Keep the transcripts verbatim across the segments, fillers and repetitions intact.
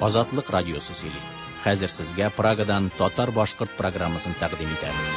Азатлык радиосы сөйли. Хәзер сезгә Прагадан татар-башкорт программасын тәкъдим итәбез.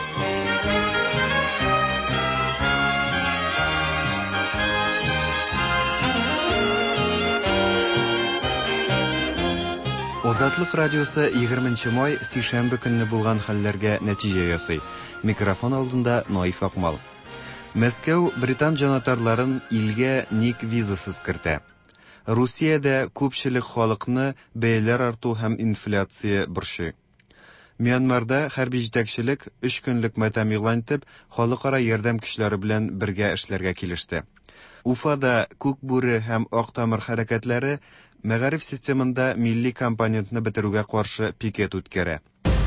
Азатлык радиосы егерменче май сишәмбе көнне булган хәлләргә нәтиҗә ясый. Микрофон алдында Наиф Акмал. Мәскәү Британ җанатарларын илгә ник визасыз кертә. Русиядә күпчелек халыкны бәяләр арту һәм инфляция борчый. Мьянмарда хәрби җитәкчелек өч көнлек матәм игълан итеп, халыкара ярдәм көчләре белән бергә эшләргә килеште. Уфада күк бүре һәм ак тамыр хәрәкәтләре мәгариф системында милли компонентны бетерүгә каршы пикет үткәрә.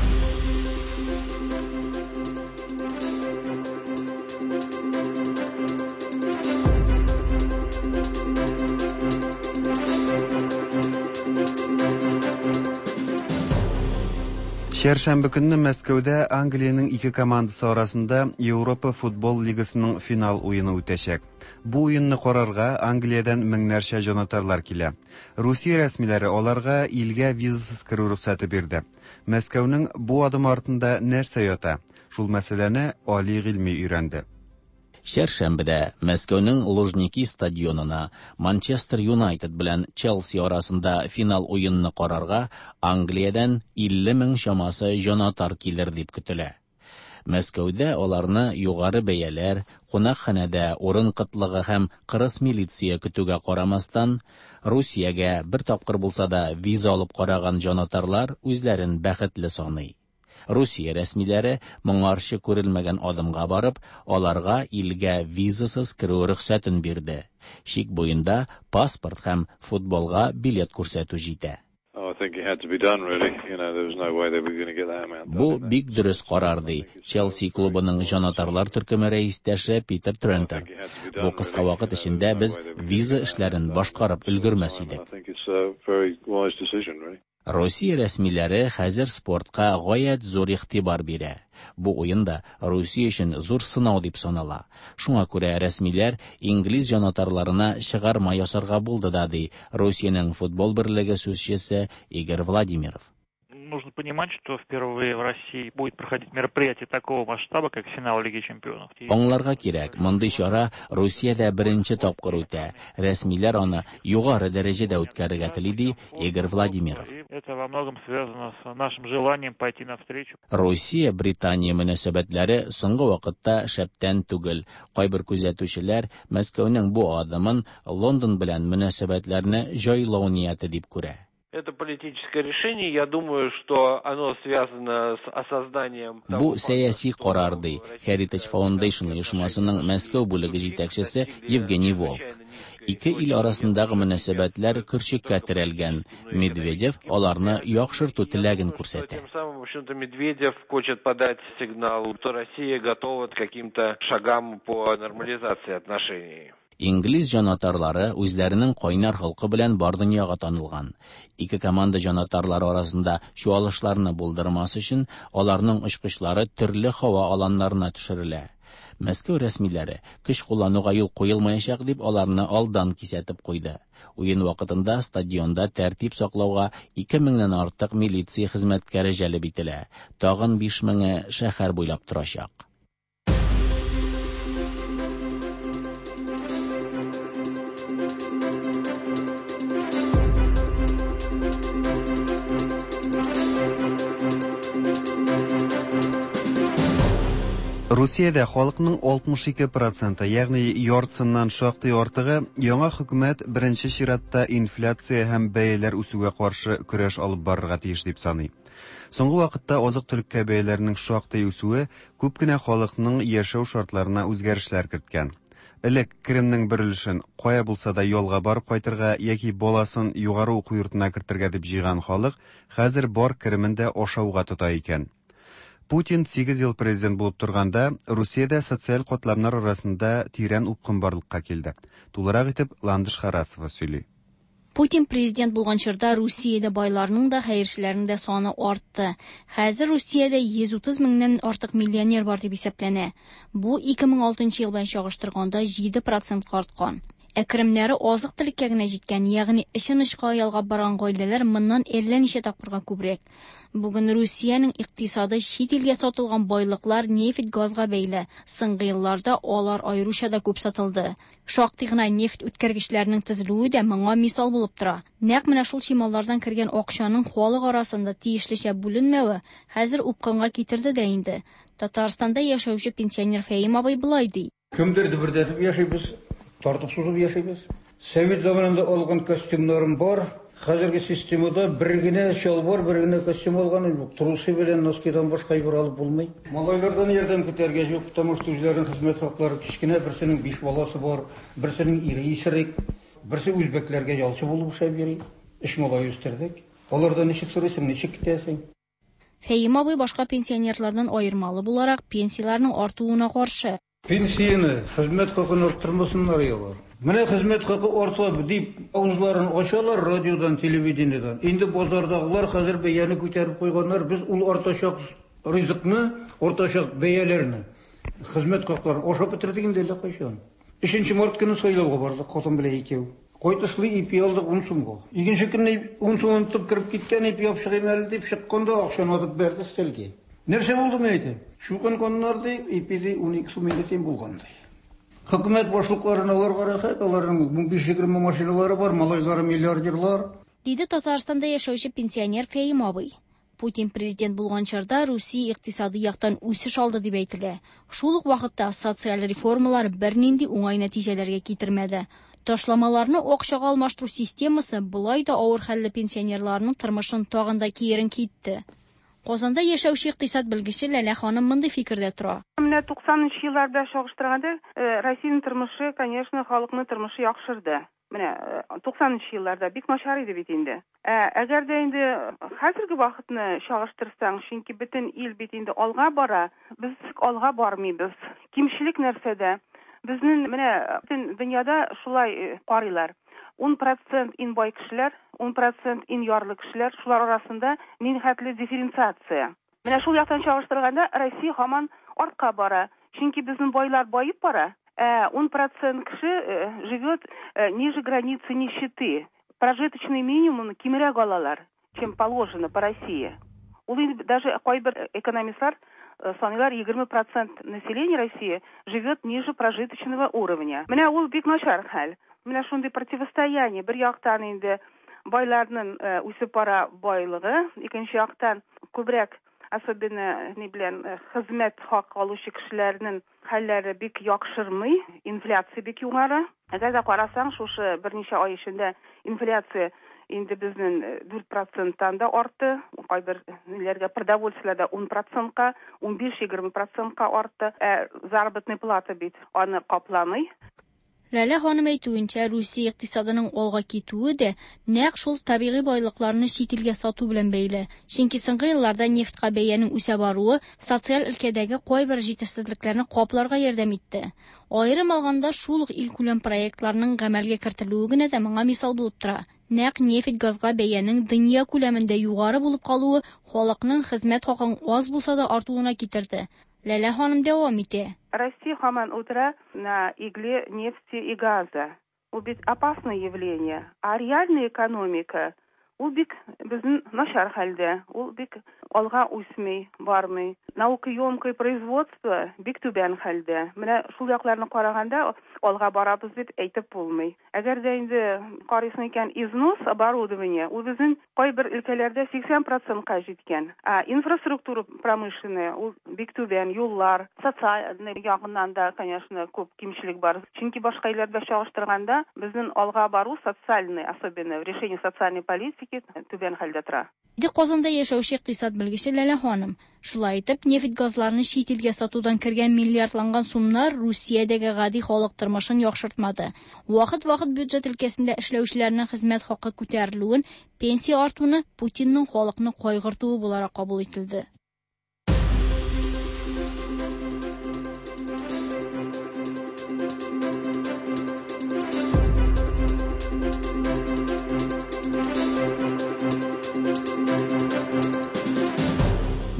Чәршәмбе көнне Мәскәүдә Англиянең ике командасы арасында Европа футбол лигасының финал уены үтәчәк. Бу уенны карарга Англиядән меңнәрчә җанатарлар килә. Русия рәсмиләре аларга илгә визасыз керү рөхсәте бирде. Мәскәүнең бу адым артында нәрсә ята? Шул мәсьәләне али гыйльми өйрәнде. Шәршәмбедә Мәскәүнең Лужники стадионына Манчестер Юнайтед белән Челси арасында финал уенны карарга Англиядән илле мең чамасы җанатар килер дип көтелә. Мәскәүдә аларны югары бәяләр, кунакханәдә урын кытлыгы һәм кырыс милиция көтүгә карамастан, Русиягә бер тапкыр булса да виза алып караган җанатарлар үзләрен бәхетле саный. Русия рәсмиләре моңарчы күрелмәгән адымга барып, аларга илгә визасыз керү рөхсәтен бирде. Шик буенда паспорт һәм футболга билет күрсәтү җитә. Бу бик дөрес карар ди Челси клубының җанатарлар төркеме рәистәше Питер Трентер. Бу кыска вакыт эчендә без виза эшләрен башкарып өлгермәс идек. Русия рәсмиләре хәзер спортка гаять зур игътибар бирә. Бу уенда Русия өчен зур сынау дип санала. Шуңа күрә рәсмиләр инглиз җанатарларына чыгарма ясарга булды да ди Русиянең футбол берлеге сүзчесе Игорь Владимиров. Нужно понимать, что впервые в России будет проходить мероприятие такого масштаба, как финал Лиги чемпионов. Аңларга кирәк, мондый чара Русиядә беренче тапкыр үтә. Рәсмиләр аны югары дәрәҗәдә үткәрергә тели ди Игорь Владимиров. Это во многом связано с нашим желанием пойти навстречу. Русия Британия мөнәсәбәтләре соңгы вакытта шәптән түгел. Кайбер күзәтүчеләр Мәскәүнең бу адымын Лондон белән мөнәсәбәтләрне җайлау нияте дип күрә. Это политическое решение, я думаю, что оно связано с осознанием... Бу сәяси карар ди Heritage Foundation оешмасының Мәскәү бүлеге җитәкчесе Евгений Волк. Ике ил арасындагы мөнәсәбәтләр көрчеккә терәлгән. Медведев аларны яхшырту теләген күрсәтә. Тем самым, в общем-то, Медведев хочет подать сигнал, что Россия готова к каким-то шагам по нормализации отношений. Инглиз җанатарлары үзләренең кайнар холкы белән бар дөньяга танылган. Ике команда җанатарлары арасында чуалышларны булдырмас өчен аларның очкычлары төрле һава аланнарына төшерелә. Мәскәү рәсмиләре көч куллануга юл куелмаячак дип аларны алдан кисәтеп куйды. Уен вакытында стадионда тәртип саклауга ике меңнән артык милиция хезмәткәре җәлеп ителә. Тагын биш меңе шәһәр буйлап торачак. Русиядә халыкның алтмыш ике проценты, ягъни яртысыннан шактый артыгы, яңа хөкүмәт беренче чиратта инфляция һәм бәяләр үсүгә каршы көрәш алып барырга тиеш дип саный. Соңгы вакытта азык-төлек бәяләренең шактый үсүе күп кенә халыкның яшәү шартларына үзгәрешләр керткән. Элек керемнең бер өлешен кая булса да ялга барып кайтырга яки баласын югары уку йортына кертергә дип җыйган халык хәзер бар керемен дә ашауга тота икән. Путин сигез ел президент булып торганда, Русиядә социаль катламнар арасында тирән упкын барлыкка килде. Тулырак итеп Ландыш Харасова сөйли. Путин президент булган чорда Русиядә байларның да, хәерчеләрнең дә саны артты. Хәзер Русиядә йөз утыз меңнән артык миллионер бар дип исәпләнә. Бу ике мең алтынчы ел белән чагыштырганда җиде процентка арткан. Әкремнәре азык төлеккә генә җиткән, ягъни ишенишкә ялга барган гаиләләр моннан әллә ничә тапкырга күбрәк. Бүген Русиянең икътисады чит илгә сатылган байлыклар, нефть, газга бәйле. Соңгы елларда алар аеруча да күп сатылды. Шактый гына нефть үткәргечләренең төзелүе дә моңа мисал булып тора. Нәкъ менә шул чималлардан кергән акчаның халык арасында тиешлечә бүленмәве хәзер упкынга китерде дә инде. Татарстанда яшәүче пенсионер Фәйим абый булай ди. Кемдерді бірдетіп яшайбыз, тартып сузып яшайбыз. Совет заманында алган костюмнарым бар. Хәзерге системада бер генә шалбар, бер генә костюм алган юк. Трусы белән носкидан башка бер алып булмый. Малайлардан ярдәм көтәргә юк, потому что үзләренең хезмәт хаклары кичкенә, берсенең биш баласы бар, берсенең ире исерек, берсе үзбәкләргә ялчы булып эшләп йөри. Эш малай үстердек. Алардан ничек сорыйсың, ничек китәсең? Фәйим абый башка пенсионерлардан аермалы буларак пенсияләрнең артуына каршы. Пенсияны, хезмәт хакын арттырмасыннар ялар. Менә хезмәт хакы арта дип авызларын ачалар радиодан, телевидениедән. Инде базардагылар хәзер бәяне күтәреп куйганнар. Без ул артачак ризыкны, артачак бәяләрне, хезмәт хакларын ашап бетердек инде әллә кайчан. өченче март көне сайлауга бардык, хатын белән икәү. Кайтышлы ипи алдык он сумга. Икенче көнне он сум тып киреп киткән ипи япшыгым әле дип чыкканда акчаны атып берде стелгә. Нәрсә булды мәйте? Шу көн коннарды ипиди он ике сум инде булгандай. Хөкүмәт башлыкларын аларга рәхәт, аларның он биш егерме машиналары бар, малайлары миллиардерлар. Диде Татарстанда яшәүче пенсионер Фәйим абый. Путин президент булган чорда Русия икътисады яктан үсеш алды дип әйтелә. Шул ук вакытта социаль реформалар бернинди уңай нәтиҗәләргә китермәде. Ташламаларны акчага алмаштыру системасы булай да авыр хәлле пенсионерларның тормышын тагын да киерен китте. Казанда яшәүче икътисад белгече Ләлә ханым мондай фикердә тора. Менә туксанынчы елларда чагыштырганда Россиянең тормышы, конечно, халыкның тормышы яхшырды. Менә туксанынчы елларда бик начар иде бит инде. Әгәр дә инде хәзерге вакытны чагыштырсаң, чөнки бөтен ил бит инде алга бара, без алга бармыйбыз. Кимчелек нәрсәдә? Безнең менә бөтен дөньяда шулай карыйлар. он процент ин бай кешеләр, он процент ин ярлы кешеләр, шулар арасында нихәтле дифференциация. Менә шул яктан чагыштырганда Россия һаман артка бара. Чөнки безнең байлар байып бара. он процент кеше живет ниже границы нищеты. Прожиточный минимум кимрәк алалар, чем положено по России. Ул даже кайбер экономистлар саныйлар егерме процент населения России живет ниже прожиточного уровня. Менә ул бик начар хәл. Менә шундый противостояние бер яктан инде байларның үсеп бара байлыгы, икенче яктан күбрәк особенно ни белән хезмәт хак алучы кешеләрнең хәлләре бик яхшырмый, инфляция бик югары. Әгәр дә карасаң, шушы берничә ай эчендә инфляция инде безнең дүрт проценттан да артты, кайбер ниләргә продовольствиеләрдә он процентка, он биш егерме процентка артты. Заработная плата бит аны капламый. Ләлә ханым әйтүенчә, Русия икътисадының алга китүе дә нәкъ шул табигый байлыкларны чит илгә сату белән бәйле. Чөнки соңгы елларда нефтька бәянең үсә баруы социаль өлкәдәге кайбер җитешсезлекләрне капларга ярдәм итте. Аерым алганда шул ук илкүләм проектларның гамәлгә кертелүе генә дә моңа мисал булып тора. Нәкъ нефть газга бәянең дөнья күләмендә югары булып калуы халыкның хезмәт хакын аз булса да артуына китерде. Ләлә ханым дәвам итә. Россия һаман утыра на игле нефти и газа. Ул бит опасное явление. А реальная экономика, ул бик безнең начар хәлдә. Ул бик алга үсми, бармый. Наукоемкое производство бик түбән хәлдә. Менә шул якларны караганда алга барабыз дип әйтеп булмый. Әгәр дә инде карыйсың икән износ оборудования, ул безнең кайбер өлкәләрдә сиксән процентка җиткән. А инфраструктура промышленная ул бик түбән, юллар, социаль ягыннан да, конечно, күп кимчелек бар. Чөнки башка илләрдә чагыштырганда безнең алга бару социальный, особенно в решении социальной политики түбән хәлдә тора. Ди Казанда яшәүче икътисад белгече Ләлә ханым. Шулай итеп, нефть газларны чит илгә сатудан кергән миллиардланган сумнар Русиядәге гади халык тормышын яхшыртмады. Вакыт-вакыт бюджет өлкәсендә эшләүчеләрнең хезмәт хакы күтәрелүен, пенсия артуны Путинның халыкны кайгыртуы буларак кабул ителде.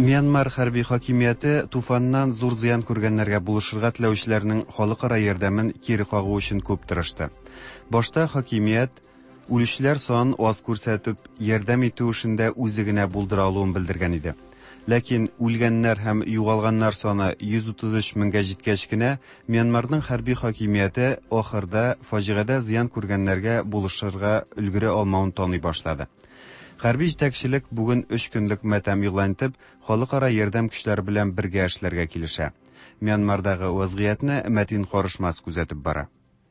Мьянмар хәрби хакимияте туфаннан зур зыян күргәннәргә булышырга теләүчеләрнең халыкара ярдәмен кире кагу өчен күп тырышты. Башта хакимият үлүчеләр санын аз күрсәтеп, ярдәм итү эшендә үзе генә булдыра алуын белдергән иде. Ләкин үлгәннәр һәм югалганнар саны йөз утыз өч меңгә җиткәч кенә Мьянмарның хәрби хакимияте ахырда фаҗигадә зыян күргәннәргә булышырга өлгерә алмавын таный башлады. Хәрби җитәкчелек бүген өч көнлек матәм игълан итеп, халыкара ярдәм көчләре белән бергә эшләргә килешә. Мьянмардагы вазгыятьне Мәтин Карышмас күзәтеп бара.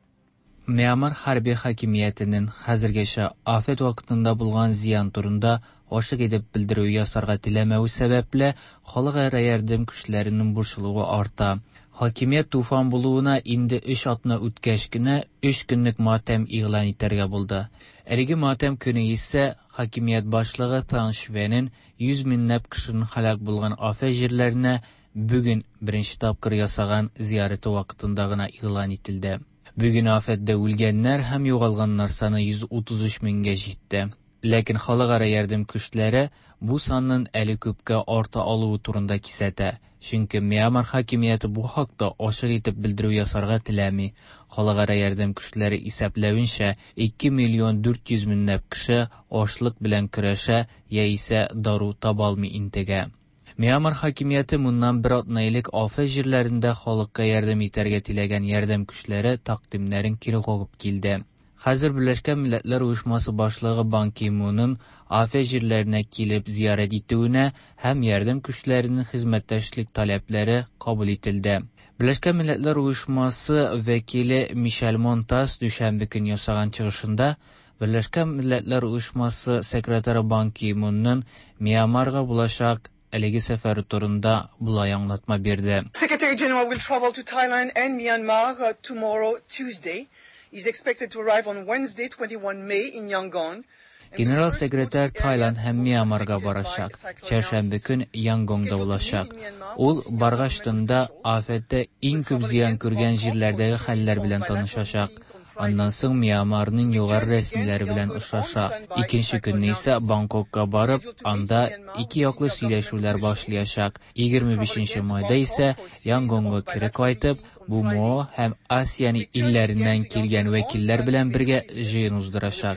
Мьянмар хәрби хакимиятенең хәзергәчә афет вакытында булган зыян турында ашык итеп белдерү ясарга теләмәү сәбәпле халыкара ярдәм көчләренең борчылуы арта. Хакимият туфан булуына инде өч атна үткәч кенә өч көнлек матәм игълан итәргә булды. Әлеге матәм көне исә хакимият башлыгы Таншвенен йөз меңләп кешенең һәлак булган афет җирләренә бүген беренче тапкыр ясаган зияраты вакытында гына игълан ителде. Бүген афетдә үлгәннәр һәм югалганнар саны йөз утыз өч меңгә җитте. Ләкин халыкара ярдәм көчләре бу санның әле күпкә арта алуы турында кисәтә. Чөнки Мьянмар хакимияте бу хакта ашык итеп белдерү ясарга теләми. Халыкара ярдәм көчләре исәпләвенчә ике миллион дүрт йөз меңләп кеше ашлык белән көрәшә яисә дару таба алмый интегә. Мьянмар хакимияте моннан бер атна элек афет җирләрендә халыкка ярдәм итәргә теләгән ярдәм көчләре тәкъдимнәрен кире кагып килде. Хәзер Берләшкән Милләтләр Оешмасы башлыгы Бан Ки-мунның афет җирләренә килеп зиярат итүенә һәм ярдәм көчләренең хезмәттәшлек таләпләре кабул ителде. Берләшкән Милләтләр Оешмасы вәкиле Мишель Монтас дүшәмбе көн ясаган чыгышында Берләшкән Милләтләр Оешмасы секретары Бан Ки-мунның Мьянмарга булачак әлеге сәфәре турында булай аңлатма бирде. Secretary General will travel to Thailand and Myanmar uh, tomorrow Tuesday. He's expected to arrive on Wednesday, twenty-first May in Yangon. Генерал секретарь Таиланд һәм Мьянмарга барачак. Чәршәмбе көн Янгонда булачак. Ул баргач-тында афетте иң күп зыян күргән җирләрдәге хәлләр белән танышачак. Аннан соң Мьянмарның югары рәсмиләре белән очраша. Икенче көнне исә Бангкокка барып, анда ике яклы сөйләшүләр башлаячак. егерме бишенче майда исә Янгонга кире кайтып, БУМО һәм Асиян илләреннән килгән вәкилләр белән бергә җыен уздырачак.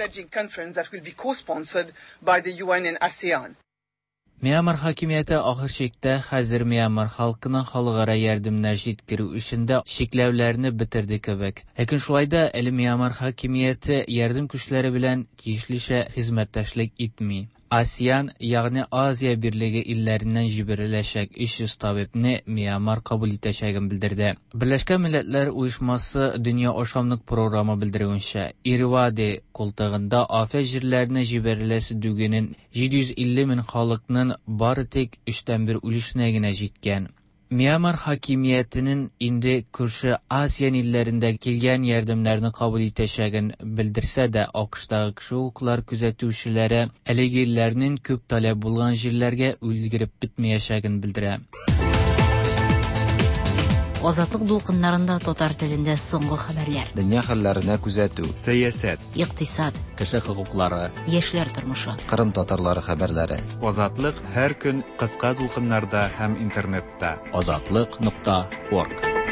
Мьянмар хакимияте ахыр чиктә хәзер Мьянмар халкының халыкара ярдәмне җиткерү эшендә шикләүләрне бетерде кебек. Ләкин шулай да әле Мьянмар хакимияте ярдәм көчләре белән тиешлечә хезмәттәшлек итми. Асиян, ягъни Азия Берлеге илләреннән җибәреләчәк өч йөз табибне Мьянмар кабул итәчәген белдерде. Берләшкән Милләтләр Оешмасы дөнья ашамлык программы белдерүенчә, Ирвади култыгында афет җирләренә җибәреләсе дүгенен җиде йөз илле мең халыкның бары тик өчтән бер үлешенә генә җиткән. Мьянмар хакимиятенең инде күрше Асия илләрендә килгән ярдәмнәрне кабул итәчәген белдерсә дә, АКШтагы кеше хукуклар күзәтүчеләре әлеге илләрнең күп таләп булган җирләргә үлгереп бетмәячәген белдерә. Азатлык дулкыннарында татар телендә соңгы хәбәрләр. Дөнья хәлләренә күзәтү, сәясәт, икътисад, кеше хокуклары, яшьләр тормышы, Кырым татарлары хәбәрләре. Азатлык һәр көн кыска дулкыннарда һәм интернетта. азатлык нокта орг.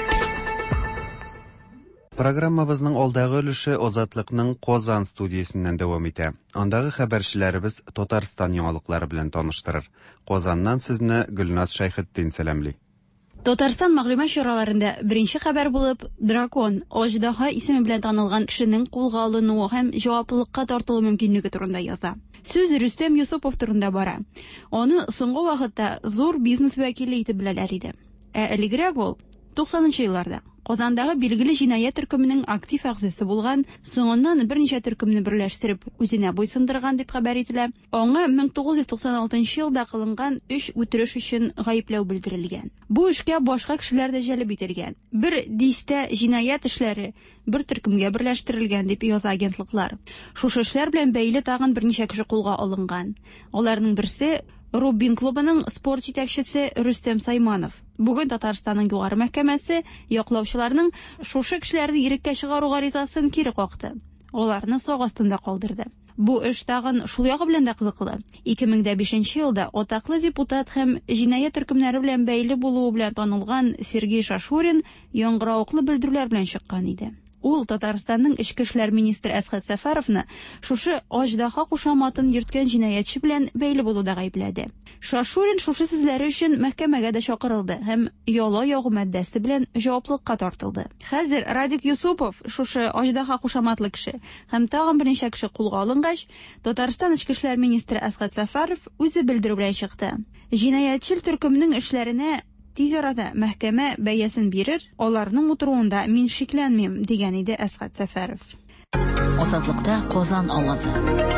Программабызның алдагы өлеше Азатлыкның Казан студиясеннән дәвам итә. Андагы хәбәрчеләребез Татарстан яңалыклары белән таныштырыр. Казаннан сезне Гөлназ Шәйхетдин сәламли. Татарстан мәгълүмат чараларында беренче хәбәр булып, дракон Аждаһа исеме белән танылган кешенең кулга алынуы һәм җаваплылыкка тартылу мөмкинлеге турында яза. Сүз Рөстәм Юсупов турында бара. Аны соңгы вакытта зур бизнес вәкиле итеп беләләр иде. Ә элегрәк ул туксанынчы елларда Казандагы билгеле җинаять төркеменең актив әгъзасы булган, соңыннан берничә төркемне берләштереп үзенә буйсындырган дип хәбәр ителә. Аңа мең тугыз йөз туксан алтынчы елда кылынган өч үтереш өчен гаепләү белдерелгән. Бу эшкә башка кешеләр дә җәлеп ителгән. Бер дистә җинаять эшләре бер төркемгә берләштерелгән дип яза агентлыклар. Шушы эшләр белән бәйле тагын берничә кеше кулга алынган. Аларның берсе Рубин клубының спорт җитәкчесе Рөстәм Сайманов. Бүген Татарстанның югары мәхкәмәсе яклаучыларның шушы кешеләрне иреккә чыгару гаризасын кире какты. Аларны сак астында калдырды. Бу эш тагын шул ягы белән дә кызыклы. ике мең дә бишенче елда атаклы депутат һәм җинаять төркемнәре белән бәйле булуы белән танылган Сергей Шашурин яңгырауыклы белдерүләр белән чыккан иде. Ул Татарстанның эчке эшләр министры Әсгать Сәфәровны шушы аждаһа кушаматын йөрткән җинаятьче белән бәйле булуда гаепләде. Шашурин шушы сүзләре өчен мәхкәмәгә дә чакырылды һәм яла ягу матдәсе белән җаваплылыкка тартылды. Хәзер Радик Юсупов шушы аждаһа кушаматлы кеше һәм тагын берничә кеше кулга алынгач, Татарстан эчке эшләр министры Әсгать Сәфәров үзе белдерү белән чыкты. Җинаятьчел төркемнең эшләренә тиз арада мәхкәмә бәясен бирер, аларның утыруында мин шикләнмим, дигән иде Әсгать Сәфәров. Азатлыкта Казан авазы.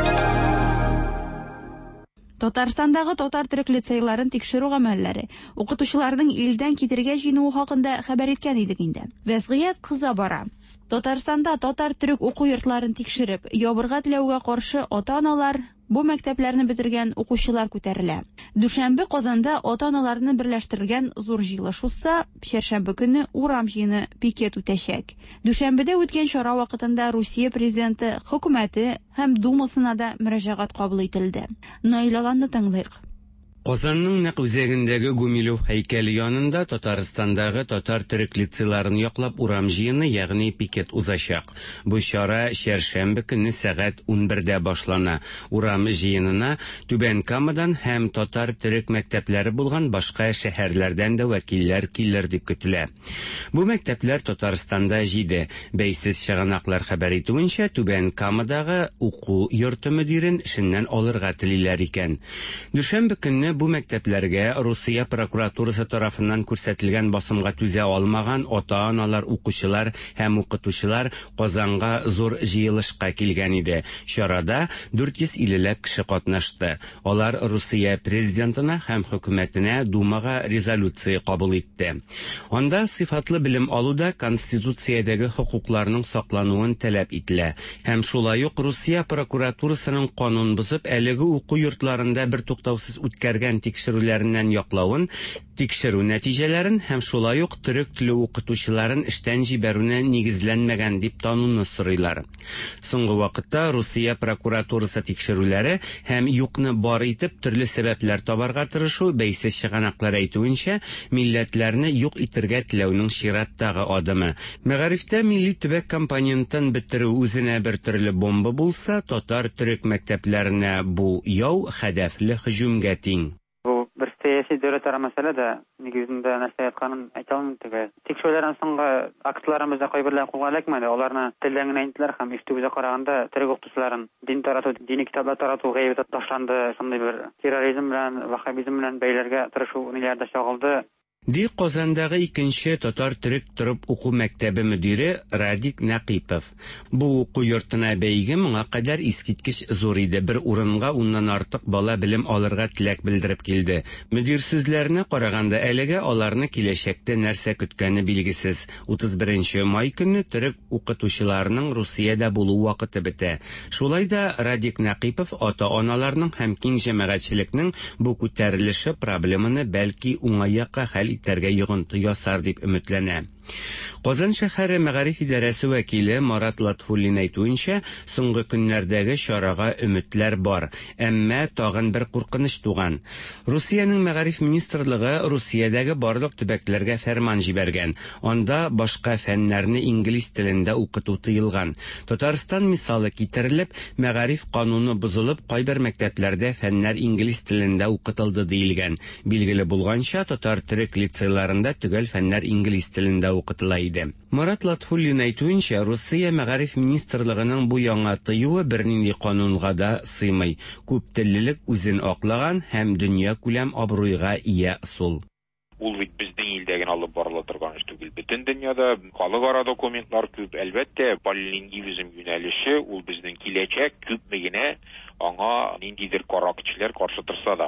Татарстандагы татар-төрек лицейларын тикшерү гамәлләре укытучыларның илдән китергә җыенуы хакында хәбәр иткән идек инде. Вәзгыять кыза бара. Татарстанда татар-төрек уку йортларын тикшереп, ябырга теләүгә каршы ата-аналар, бу мәктәпләрне бетергән укучылар күтәрелә. Дүшәмбе Казанда ата-аналарны берләштергән зур җыелыш узса, чәршәмбе көнне урам җыены пикет үтәчәк. Дүшәмбедә үткән чара вакытында Русия президенты, хөкүмәте һәм Думасына да мөрәҗәгать кабул ителде. Наилаланны тыңлыйк. Казанның нәкъ үзәгендәге Гумилев һәйкәле янында Татарстандагы татар-төрек лицейларын яклап урам җыены, ягъни пикет узачак. Бу чара чәршәмбе көнне сәгать унбердә башлана. Урам җыенына Түбән Камадан һәм татар-төрек мәктәпләре булган башка шәһәрләрдән дә вәкилләр килер дип көтелә. Бу мәктәпләр Татарстанда җиде. Бәйсез чыганаклар хәбәр итүенчә, Түбән Камадагы уку йорты мөдирен эшеннән алырга телиләр икән. Дүшәмбе көнне бу мәктәпләргә Русия прокуратурасы тарафыннан күрсәтелгән басымга түзә алмаган ата-аналар, укучылар һәм укытучылар Казанга зур җыелышка килгән иде. Чарада дүрт йөз иллеләп кеше катнашты. Алар Русия президентына һәм хөкүмәтенә Думага резолюция кабул итте. Анда сыйфатлы белем алуда Конституциядәге хокукларның саклануын таләп ителә. Һәм шулай ук Русия прокуратурасының канун бозып, әлеге уку йортларында бер туктаусыз үткәргән тикшерүләреннән яклавын, тикшерү нәтиҗәләрен һәм шулай ук төрек теле укытучыларын эштән җибәрүне нигезләнмәгән дип тануны сорыйлар. Соңгы вакытта Русия прокуратурасы тикшерүләре һәм юкны бар итеп төрле сәбәпләр табарга тырышу, бәйсез чыганаклар әйтүенчә, милләтләрне юк итәргә теләүнең чираттагы адымы. Мәгарифтә милли төбәк компонентын бетерү үзенә бер төрле бомба булса, татар-төрек мәктәпләренә бу яу хәдәфле һөҗүмгә тиң. Bir siyasi dövlətlərə məsələ də nigizində nəsə aytqanın aytalım təgə. Tekşürlərdən sonra aktlarımızda qoyberlər qoyğa eləkmədi. Onlarını tilləngən aytdılar һәм üstübüzə qaraganda төрек укытучыларын дин тарату, дини китаплар тарату гайбәт ташланды. Шундый бер терроризм белән, ваххабизм белән бәйләргә тырышу ниләрдә чагылды. Ди Казандагы икенче татар-төрек торып уку мәктәбе мөдире Радик Нәкыйпов. Бу уку йортына бәйге моңа кадәр искиткеч зур иде. Бер урынга уннан артык бала белем алырга теләк белдереп килде. Мөдир сүзләренә караганда, әлегә аларны киләчәктә нәрсә көткәне билгесез. утыз беренче май көнне төрек укытучыларының Русиядә булу вакыты бетә. Шулай да Радик Нәкыйпов ата-аналарның һәм киң җәмәгатьчелекнең бу күтәрелеше проблеманы бәлки уңайга хәл итәргә йогынты ясар дип өметләнә. Казан шәһәре мәгариф идарәсе вәкиле Марат Латфуллин әйтүенчә, соңгы көннәрдәге чарага өметләр бар, әмма тагын бер куркыныч туган. Русиянең мәгариф министрлыгы Русиядәге барлык төбәкләргә фәрман җибәргән. Анда башка фәннәрне инглиз телендә укыту тыелган. Татарстан мисалы китерелеп, мәгариф кануны бозылып, кайбер мәктәпләрдә фәннәр инглиз телендә укытылды диелгән. Билгеле булганча, татар-төрек лицейларында төгәл фәннәр инглиз телендә укытыла иде. Марат Латфуллин әйтүенчә, Русия мәгариф министрлыгының бу яңа тыюы бернинди канунга да сыймый. Күп теллелек үзен аклаган һәм дөнья күләм абруйга ия сул. Ул бит безнең илдә генә алып барыла торган эш түгел. Бөтен дөньяда халыкара документлар күп. Әлбәттә, полилингвизм юнәлеше ул безнең киләчәк күпме генә аңа ниндидер каракчылар каршы торса да.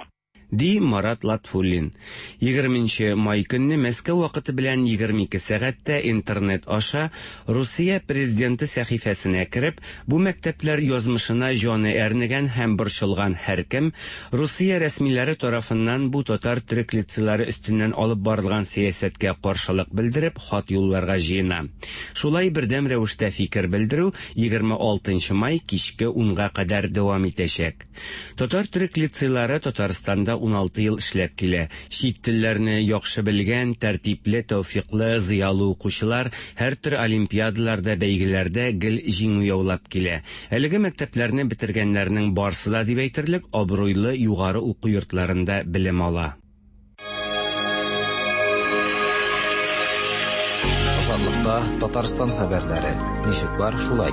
ди Марат Латфуллин. егерменче май көнне Мәскәү вакыты белән егерме ике сәгатьтә интернет аша Русия президенты сәхифәсенә кереп, бу мәктәпләр язмышына җаны әрнегән һәм борчылган һәркем Русия рәсмиләре тарафыннан бу татар төрек лицейлары өстеннән алып барылган сәясәткә каршылык белдереп хат юлларга җыена. Шулай бердәм рәвештә фикер белдерү егерме алтынчы май кичке унга кадәр дәвам итәчәк. Татар төрек лицейлары Татарстанда ун алты ел эшләп килә. Чит телләрне яхшы белгән, тәртипле, тәүфыйклы, зыялы укучылар һәр төр олимпиадаларда, бәйгеләрдә гел җиңү яулап килә. Әлеге мәктәпләрне бетергәннәрнең барысы да дип әйтерлек абруйлы югары уку йортларында белем ала. Азатлыкта Татарстан хәбәрләре. Ничек бар шулай?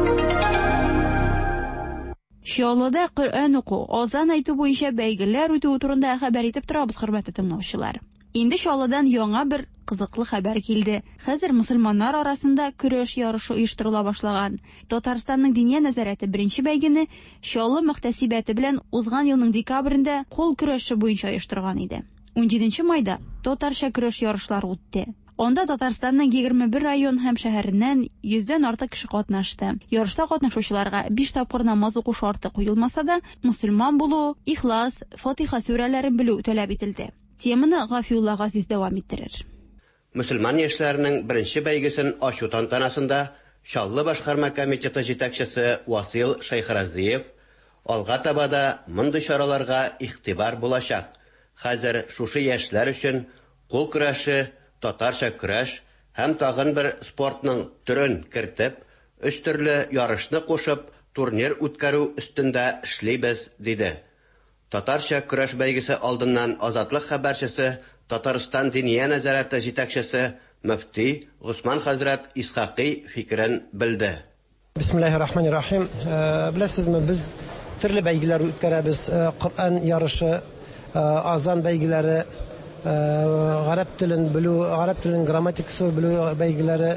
Чаллыда Коръән уку, азан әйтү буенча бәйгеләр үтү турында хәбәр итеп торабыз, хөрмәтле тыңлаучылар. Инде Чаллыдан яңа бер кызыклы хәбәр килде. Хәзер мусульманнар арасында көрәш ярышы оештырыла башлаган. Татарстанның Диния нәзарәте беренче бәйгене Чаллы мөхтәсибәте белән узган елның декабрендә кул көрәше буенча оештырган иде. ун җиденче майда татарча көрәш ярышлары үтте. Онда Татарстанның егерме бер район һәм шәһәреннән йөздән артык кеше катнашты. Ярышта катнашучыларга биш тапкыр намаз уку шарты куелмаса да, мусульман булу, Ихлас, Фатиха сүрәләрен белү таләп ителде. Теманы Гафиулла Газиз дәвам иттерер. Мусульман яшьләренең беренче бәйгесен ачу тантанасында Чаллы башкарма комитеты җитәкчесе Васил Шайхразиев алга табада мондый чараларга игътибар булачак. Хәзер шушы яшьләр өчен кул көрәше, татарча көрәш һәм тагын бер спортның төрен кертеп, өч төрле ярышны кушып, турнир үткәрү өстендә эшлибез, диде. Татарча көрәш бәйгесе алдыннан Азатлык хәбәрчесе, Татарстан Диния нәзарәте җитәкчесе Мөфти Госман хәзрәт Исхакый фикерен белде. Бисмиллаһир-рахманир-рахим. Беләсезме, без төрле бәйгеләр үткәрәбез. Коръән ярышы, азан бәйгеләре, гарәп телен белү, гарәп телен грамматикасы белү бәйгеләре,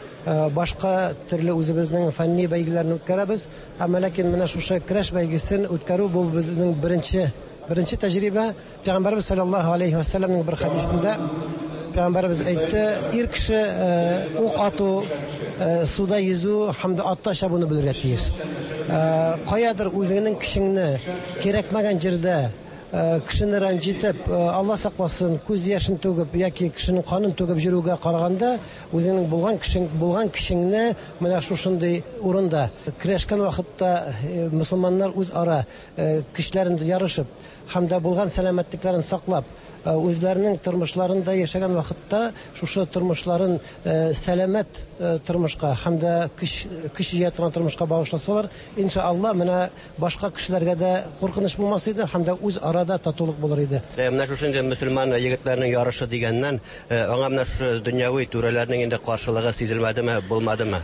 башка төрле үзебезнең фәнни бәйгеләрне үткәрәбез. Әмма ләкин менә шушы көрәш бәйгесен үткәрү бу безнең беренче беренче тәҗрибә. Пәйгамбәрбез саллаллаһу алейхи ва салламның бер хадисендә Пәйгамбәрбез әйтте, ир кеше ук ату, суда йөзү һәм атта чабуны белергә тиеш. Каядыр үзеңнең кешеңне кирәкмәгән җирдә кешене рәнҗитеп, Алла сакласын, күз яшен түгеп яки кешенең канын түгеп йөрүгә караганда, үзеңнең булган кешең булган кешеңне менә шушындый урында көрәшкән вакытта мусульманнар үз ара кешеләрен ярышып, һәм дә булган сәламәтлекләрен саклап, үзләренең тормышларында яшәгән вакытта шушы тормышларын сәламәт тормышка һәм дә көч көч җиятган тормышка багышласалар, иншалла менә башка кешеләргә дә куркыныч булмас иде һәм дә үз арада татулык булыр иде. Менә шушындай мусульман егетләрнең ярышы дигәннән, аңа менә шушы дөньяви түрәләрнең инде каршылыгы сизелмәдеме, булмадымы?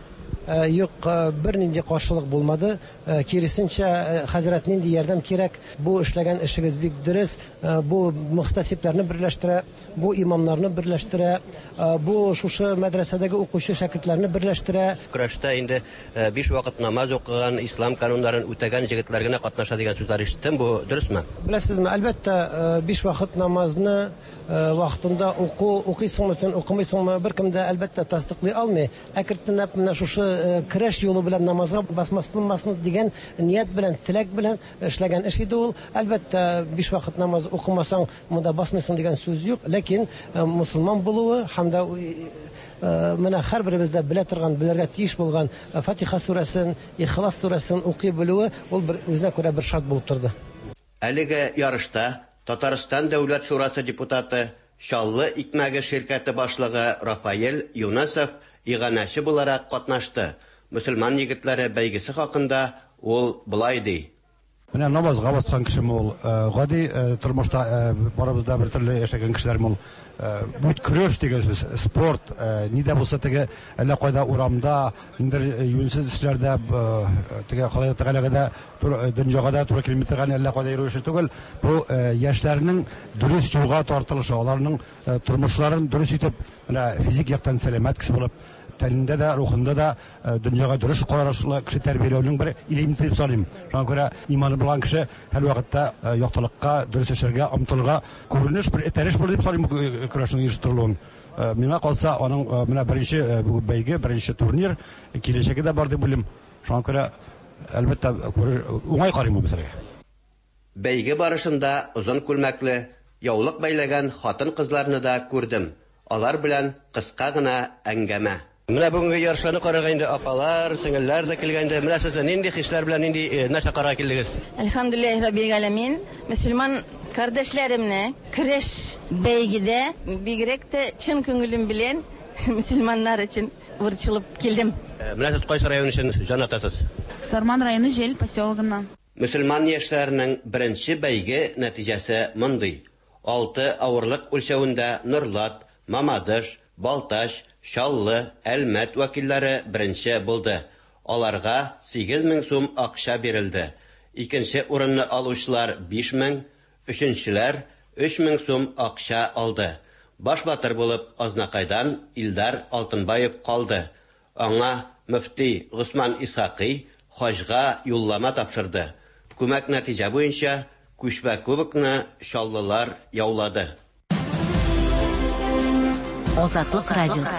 Юк, бер нинди каршылык булмады. Киресенчә, хәзрәт нинди ярдәм кирәк? Бу эшләгән эшегез бик дөрес. Бу мөхтәсибләрне берләштерә, бу имамнарны берләштерә, бу шушы мәдрәсәдәге укучы шәкертләрне берләштерә. Көрәштә инде биш вакыт намаз укыган, ислам кануннарын үтәгән җегетләр генә катнаша дигән сүзләр ишеттем. Бу дөресме? Беләсезме, әлбәттә, биш вакыт намазны вакытында уку, укыйсыңмы, укымыйсыңмы, беркем дә әлбәттә тасдиклый алмый. Әкертенеп менә шушы көрәш юлы белән намазга басмасын дигән ният белән, теләк белән эшләгән эш иде ул. Әлбәттә, биш вакыт намаз укымасаң, монда басмыйсың дигән сүз юк. Ләкин мусульман булуы һәм дә менә һәрберебез дә белә торган, белергә тиеш булган Фатиха сүрәсен, Ихлас сүрәсен укый белүе ул бер үзенә күрә бер шарт булып торды. Әлеге ярышта Татарстан дәүләт шурасы депутаты, Чаллы икмәге ширкәте башлыгы Рафаэль Юнасов иганәче буларак катнашты. Мусульман егетләре бәйгесе хакында ул булай ди. Менә намазга баскан кешем ул, гади тормышта барыбызда бер төрле яшәгән кешеләр ул. Бу көрәш дигән сүз, спорт, ни дә булса теге әллә кайда урамда, инде юнсез эшләрдә, теге Ходай Тәгаләгә дөньяга да туры килмәтергә әллә кайда йөрүше түгел. Бу яшьләрнең дөрес юлга тартылышы, аларның тормышларын дөрес итеп, менә физик яктан сәламәт кеше булып, телендә дә, рухында да дөньяга дөрес карашлы кеше тәрбияләүнең бер илем дип саныйм. Шуңа күрә иманы булган кеше һәр вакытта яктылыкка, дөрес эшләргә омтылырга, күренеш бер этәреш булыр дип саныйм көрәшнең оештырылуын. Миңа калса, аның менә беренче бәйге, беренче турнир киләчәге дә бар дип уйлыйм. Шуңа күрә әлбәттә уңай карыйм бу мәсьәләгә. Бәйге барышында озын күлмәкле, яулык бәйләгән хатын-кызларны да күрдем. Алар белән кыска гына әңгәмә. Менә бүгенге ярышларны караганда апалар, сеңелләр дә килгәндә, менә сез нинди хисләр белән нинди нәрсә карарга килдегез? Әлхәмдүлиллаһи раббил галәмин. Мөселман кардәшләремне көрәш бәйгедә бигрәк тә чын күңелем белән мөселманнар өчен урчылып килдем. Менә сез кайсы район өчен җан атасыз? Сарман районы Жел поселогыннан. Мөселман яшьләренең беренче бәйге нәтиҗәсе мондый. Алты авырлык үлчәвендә Нурлат, Мамадыш, Балташ, Шаллы, Әлмәт вәкилләре беренче булды. Аларга сигез мең сум акча бирелде. Икенче урынны алучылар биш мең, өченчеләр өч мең сум акча алды. Баш батыр булып Азнакайдан Илдар Алтынбаев калды. Аңа мөфти Госман Исхакый хаҗга юллама тапшырды. Күмәк нәтиҗә буенча күчбә кубокны Шаллылар яулады. Азатлык радиосы.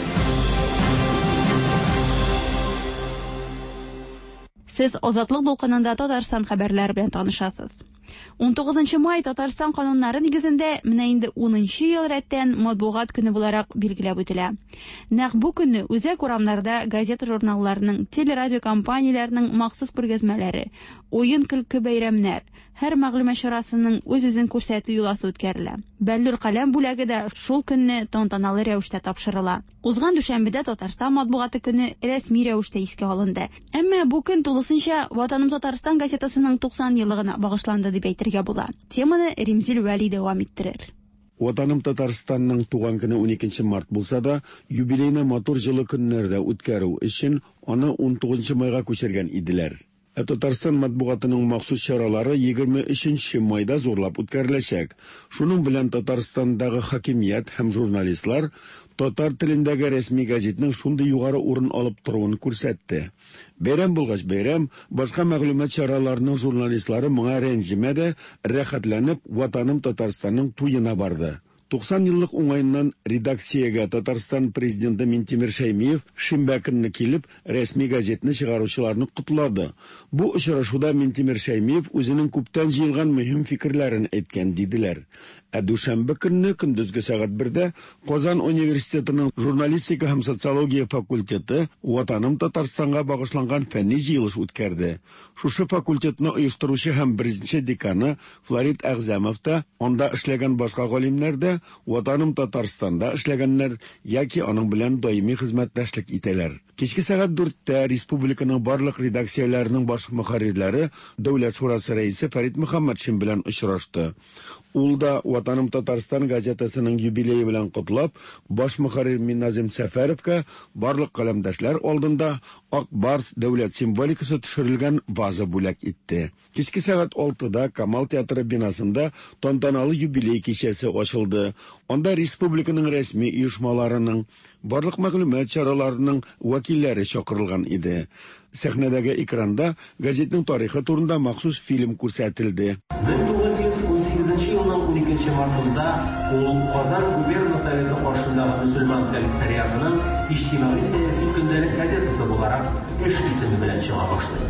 Сез Азатлык дулкынында Татарстан хәбәрләре белән танышасыз. он тугызынчы май Татарстан кануннары нигезендә менә инде унынчы ел рәттән матбугат көне буларак билгеләп үтелә. Нәкъ бу көнне үзәк урамнарда газета журналларының, телерадио компанияләренең махсус күргәзмәләре, уен-көлке бәйрәмнәр, һәр мәгълүмат чарасының үз-үзен күрсәтү юласы үткәрелә. Бәллүр каләм бүләге дә шул көнне тантаналы рәвештә тапшырыла. Узган дүшәмбедә Татарстан матбугаты көне рәсми рәвештә искә алынды. Әмма бу көн тулысынча Ватаным Татарстан газетасының туксан еллыгына багышланды дип әйтергә була. Теманы Римзил Вәли дәвам иттерер. Ватаным Татарстанның туган көне он икенче март булса да, юбилейны матур җылы көннәрдә үткәрү өчен аны он тугызынчы майга күчергән иделәр. Татарстан матбугатының махсус чаралары егерме өченче майда зурлап үткәреләчәк. Шуның белән Татарстандагы хакимият һәм журналистлар татар телендәге рәсми газетның шундый югары урын алып торуын күрсәтте. Бәйрәм булгач бәйрәм, башка мәгълүмат чараларының журналистлары моңа рәнҗемәдә, рәхәтләнеп Ватаным Татарстанның туена барды. туксан еллык уңайыннан редакциягә Татарстан президенты Минтимер Шәймиев шимбә көнне килеп, рәсми газетны чыгаручыларны котлады. Бу очрашуда Минтимер Шәймиев үзенең күптән җыелган мөһим фикерләрен әйткән диделәр. Ә дүшәмбе көнне көндезге сәгать бердә Казан университетының журналистика һәм социология факультеты Ватаным Татарстанга багышланган фәнни җыелыш үткәрде. Шушы факультетны оештыручы һәм беренче деканы Флорид Әгъзәмов та, анда эшләгән башка галимнәр дә Ватаным Татарстанда эшләгәннәр яки аның белән даими хезмәттәшлек итәләр. Кичке сәгать дүрттә республиканың барлык редакцияләренең баш мөхәррирләре Дәүләт шурасы рәисе Фәрит Мөхәммәтшин белән очрашты. Ул да Ватаным Татарстан газетасының юбилее белән котлап, баш мөхәррир Минназим Сәфәровка барлык каләмдәшләр алдында Ак Барс дәүләт символикасы төшерелгән ваза бүләк итте. Кичке сәгать алтыда Камал театры бинасында тантаналы юбилей кичәсе ачылды. Анда республиканың рәсми оешмаларының, барлык мәгълүмат чараларының вәкилләре чакырылган иде. Сәхнәдәге экранда газетның тарихы турында махсус фильм күрсәтелде. мең тугыз йөз ун сигезенче елның он икенче мартында ул Казан губерния советы каршындагы мөселман комиссариатының иҗтимагый сәяси көндәлек газетасы буларак эш исеме белән чыга башлый.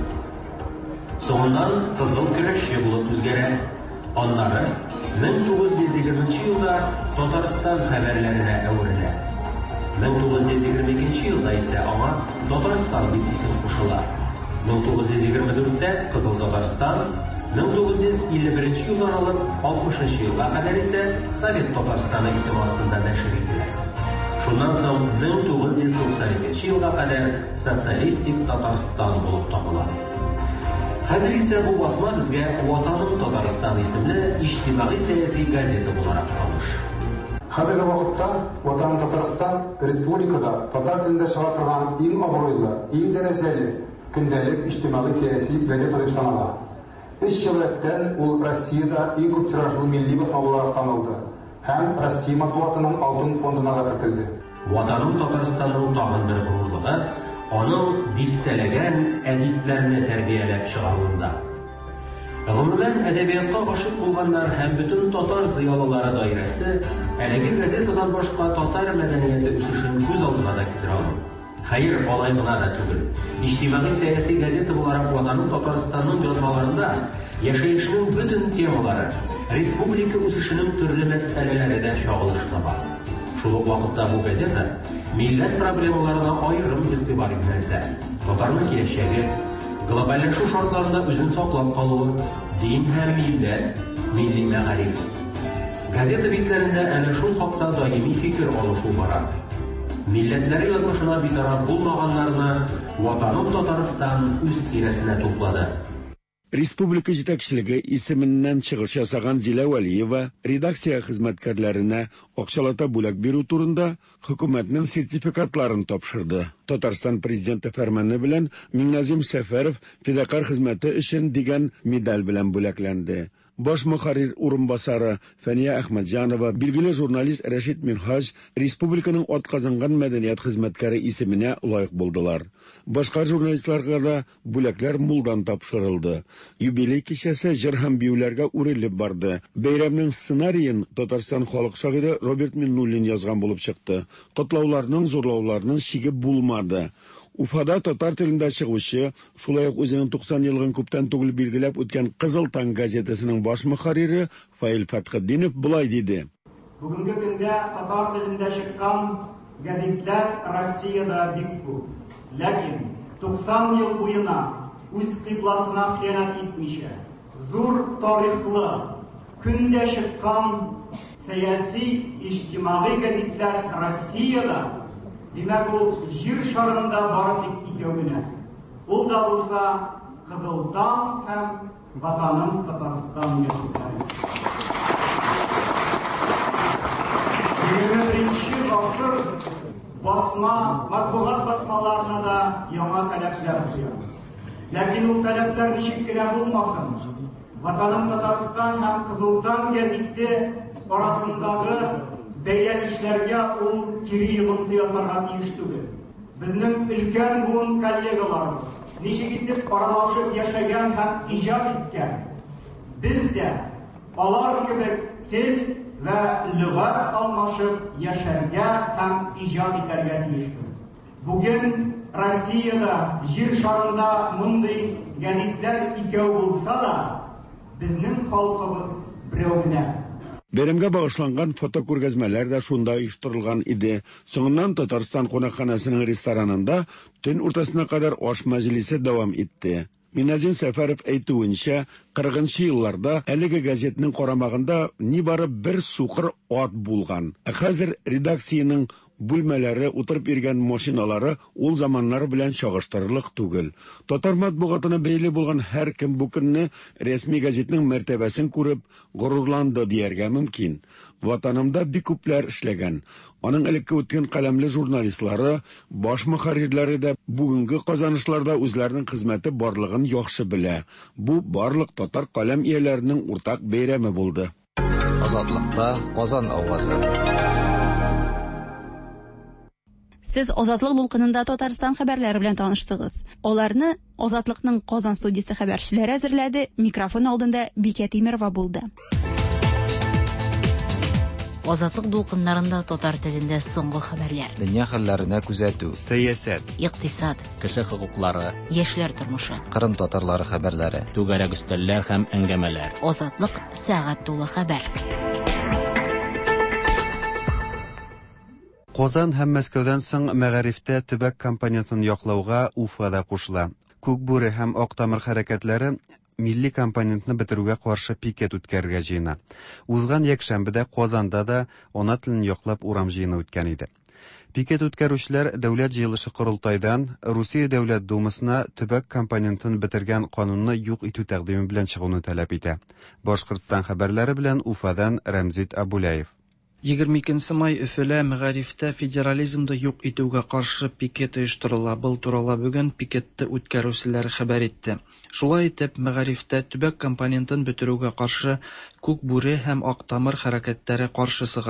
Соңыннан Кызыл көрәшче булып үзгәрә. Аннары мең тугыз йөз егерменче елда Татарстан хәбәрләренә әверелә. мең тугыз йөз егерме икенче елда исә аңа Татарстан дип исем кушыла. мең тугыз йөз егерме дүрттә Кызыл Татарстан, мең тугыз йөз илле беренче елдан алып алтмышынчы елга кадәр исә Совет Татарстаны исеме астында нәшер ителә. Шуннан соң мең тугыз йөз туксан икенче елга кадәр Социалистик Татарстан булып табыла. Хәзер исә бу басма безгә Ватаным Татарстан исемле иҗтимагый сәяси газета буларак калыш. Хәзерге вакытта Ватаным Татарстан республикада татар телендә чыга торган иң абруйлы, иң дәрәҗәле көндәлек иҗтимагый сәяси газета дип санала. Өч ел рәттән ул Россиядә иң күп тиражлы милли басма буларак танылды һәм Россия матбугатының алтын фондына да кертелде. Ватаным Татарстанның тагын бер горурлыгы аның дистәләгән әдипләрне тәрбияләп чыгаруында. Гомумән, әдәбиятка гашыйк булганнар һәм бөтен татар зыялылары даирәсе әлеге газетадан башка татар мәдәнияте үсешен күз алдына да китерә алмый. Хәер, алай гына да түгел. Иҗтимагый сәяси газета буларак Ватаным Татарстанның язмаларында яшәешнең бөтен темалары, республика үсешенең төрле мәсьәләләре дә чагылыш таба. Шул ук вакытта бу газета милләт проблемаларына аерым игътибар юнәлтә. Татарның киләчәге, глобальләшү шартларында үзен саклап калуы, дин һәм милләт, милли мәгариф. Газета битләрендә әнә шул хакта даими фикер алышу бара. Милләтләре язмышына битараф булмаганнарны Ватаным Татарстан үз тирәсенә туплады. Республика җитәкчелеге исеменнән чыгыш ясаган Зилә Вәлиева редакция хезмәткәрләренә акчалата бүләк бирү турында хөкүмәтнең сертификатларын тапшырды. Татарстан президенты фәрманы белән Миңназим Сәфәров фидакар хезмәте өчен дигән медаль белән бүләкләнде. Баш мөхәррир урынбасары Фәния Әхмәтҗанова, билгеле журналист Рәшит Минһаҗ республиканың атказанган мәдәният хезмәткәре исеменә лаек булдылар. Башка журналистларга да бүләкләр мулдан тапшырылды. Юбилей кичәсе җыр һәм биюләргә үрелеп барды. Бәйрәмнең сценарийын Татарстан халык шагыйре Роберт Миннуллин язган булып чыкты. Котлауларның, зурлауларның чиге булмады. Уфада татар телендә чыгучы, шулай ук үзенең туксан елгын күптән түгел билгеләп үткән Кызыл таң газетасының баш мөхәррире Фаил Фатхетдинов булай диде. Бүгенге көндә татар телендә чыккан газетлар Россиядә бик күп. Ләкин туксан ел буена үз кыйбласына хыянат итмичә, зур тарихлы, көндә чыккан сәяси, иҗтимагый газетлар Россиядә Димәк, ул җир шарында бары тик икәү генә. Ул да булса Кызыл таң һәм Ватаным Татарстан газетлары. егерме беренче гасыр басма, матбугат басмаларына да яңа таләпләр куя. Ләкин ул таләпләр ничек кенә булмасын, Ватаным Татарстан һәм Кызыл таң газеты арасындагы бәйләнешләргә ул кире йогынты ясарга тиеш түгел. Безнең өлкән буын коллегаларыбыз ничек итеп аралашып яшәгән һәм иҗат иткән. Без дә алар кебек тел вә лөгать алмашып яшәргә һәм иҗат итәргә тиешбез. Бүген Россиядә җир шарында мондый газетлар икәү булса да, безнең халкыбыз берәү генә. Бәйрәмгә багышланган фотокүргәзмәләр дә шунда оештырылган иде. Соңыннан Татарстан кунакханәсенең ресторанында төн уртасына кадәр аш мәҗлесе дәвам итте. Миназим Сәфәров әйтүенчә, кырыгынчы елларда әлеге газетның карамагында нибары бер сукыр ат булган. Ә хәзер редакциянең бүлмәләре, утырып йөргән машиналары ул заманнар белән чагыштырырлык түгел. Татар матбугатына бәйле булган һәр кем бу көнне рәсми газетның мәртәбәсен күреп горурланды дияргә мөмкин. Ватанымда бик күпләр эшләгән. Аның элекке үткән каләмле журналистлары, баш мөхәррирләре дә бүгенге казанышларда үзләренең хезмәте барлыгын яхшы белә. Бу барлык татар каләм ияләренең уртак бәйрәме булды. Азатлыкта Казан авазы. Сез Азатлык дулкынында Татарстан хәбәрләре белән таныштыгыз. Аларны Азатлыкның Казан студиясе хәбәрчеләре әзерләде. Микрофон алдында Бикә Тимерова булды. Азатлык дулкыннарында татар телендә соңгы хәбәрләр. Дөнья хәлләренә күзәтү, сәясәт, икътисад, кеше хокуклары, яшьләр тормышы, Кырым татарлары хәбәрләре, түгәрәк өстәлләр һәм әңгәмәләр. Азатлык сәгать тулы хәбәр. Казан һәм Мәскәүдән соң мәгарифтә төбәк компонентын яклауга Уфада кушыла. Күкбүре һәм Актамыр хәрәкәтләре милли компонентны бетерүгә каршы пикет үткәрергә җыена. Узган якшәмбедә Казанда да ана телен яклап урам җыены үткән иде. Пикет үткәрүчеләр дәүләт җыелышы корылтайдан Русия дәүләт думасына төбәк компонентын бетергән канунны юк итү тәкъдиме белән чыгуны таләп итә. Башкортстан хәбәрләре белән Уфадан Рәмзит Абуляев. егерме икенче май Өфөлә мәгарифтә федерализмды юк итүгә каршы пикет оештырыла. Был турыда бүген пикетты үткәрүчеләр хәбәр итте. Шулай итеп, мәгарифтә төбәк компонентын бетерүгә каршы Күкбүре һәм Актамыр хәрәкәтләре каршы сыга.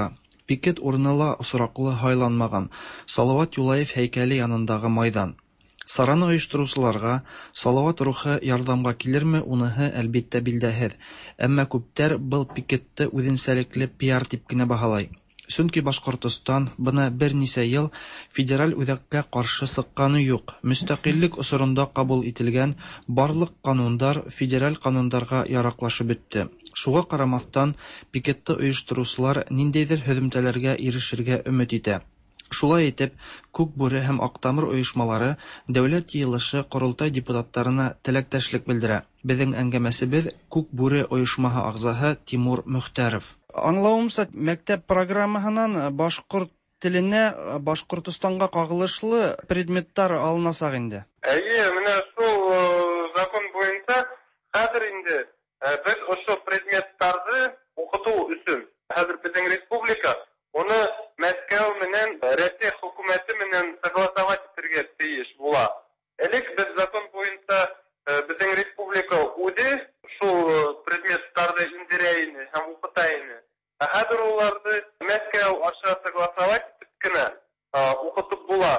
Пикет урыны ла осраклы һайланмаган. Салават Юлаев һәйкәле янындагы майдан. Сараны оештыручыларга Салават рухы ярдәмгә килерме, уныһы әлбәттә билдәһез. Әмма күптәр был пикетты үзенчәлекле пиар дип кенә баһалай. Чөнки Башкортстан бына берничә ел федераль үзәккә каршы сыкканы юк. Мөстәкыйльлек осорында кабул ителгән барлык кануннар федераль кануннарга яраклашып бетте. Шуга карамастан пикетты оештыручылар ниндидер һөҗүмтәләргә ирешергә өмет итә. Шулай итеп, Күк бүре һәм Актамыр оешмалары дәүләт йыелышы корылтай депутатларына теләктәшлек белдерә. Безнең әңгәмәсебез Күк бүре оешмаһы агзаһы Тимур Мөхтәров. Аңлавымча, мәктәп программаһыннан башкорт теленә Башкортстанга кагылышлы предметтар алынасак инде. Әйе, менә шул закон буенча хәзер инде без ошо предметтарны укыту өчен хәзер безнең республика оны Мәскәү менән Россия хөкүмәте менән согласовать итәргә тиеш була. Элек без закон буенча безнең республика үзе шул предметтарны индерәйне һәм укытайны. Ә хәзер уларны Мәскәү аша согласовать итеп кенә укытып була.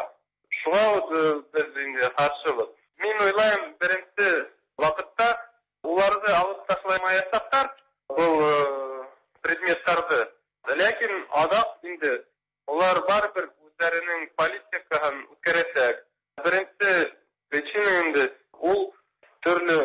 Шуңа без инде каршыбыз. Мин уйлайм, беренче вакытта уларны алып ташламаячаклар бу предметтарды. Ләкин адак инде улар барбер үзләренең политикаһын үткәрәчәк. Беренче причина инде ул төрле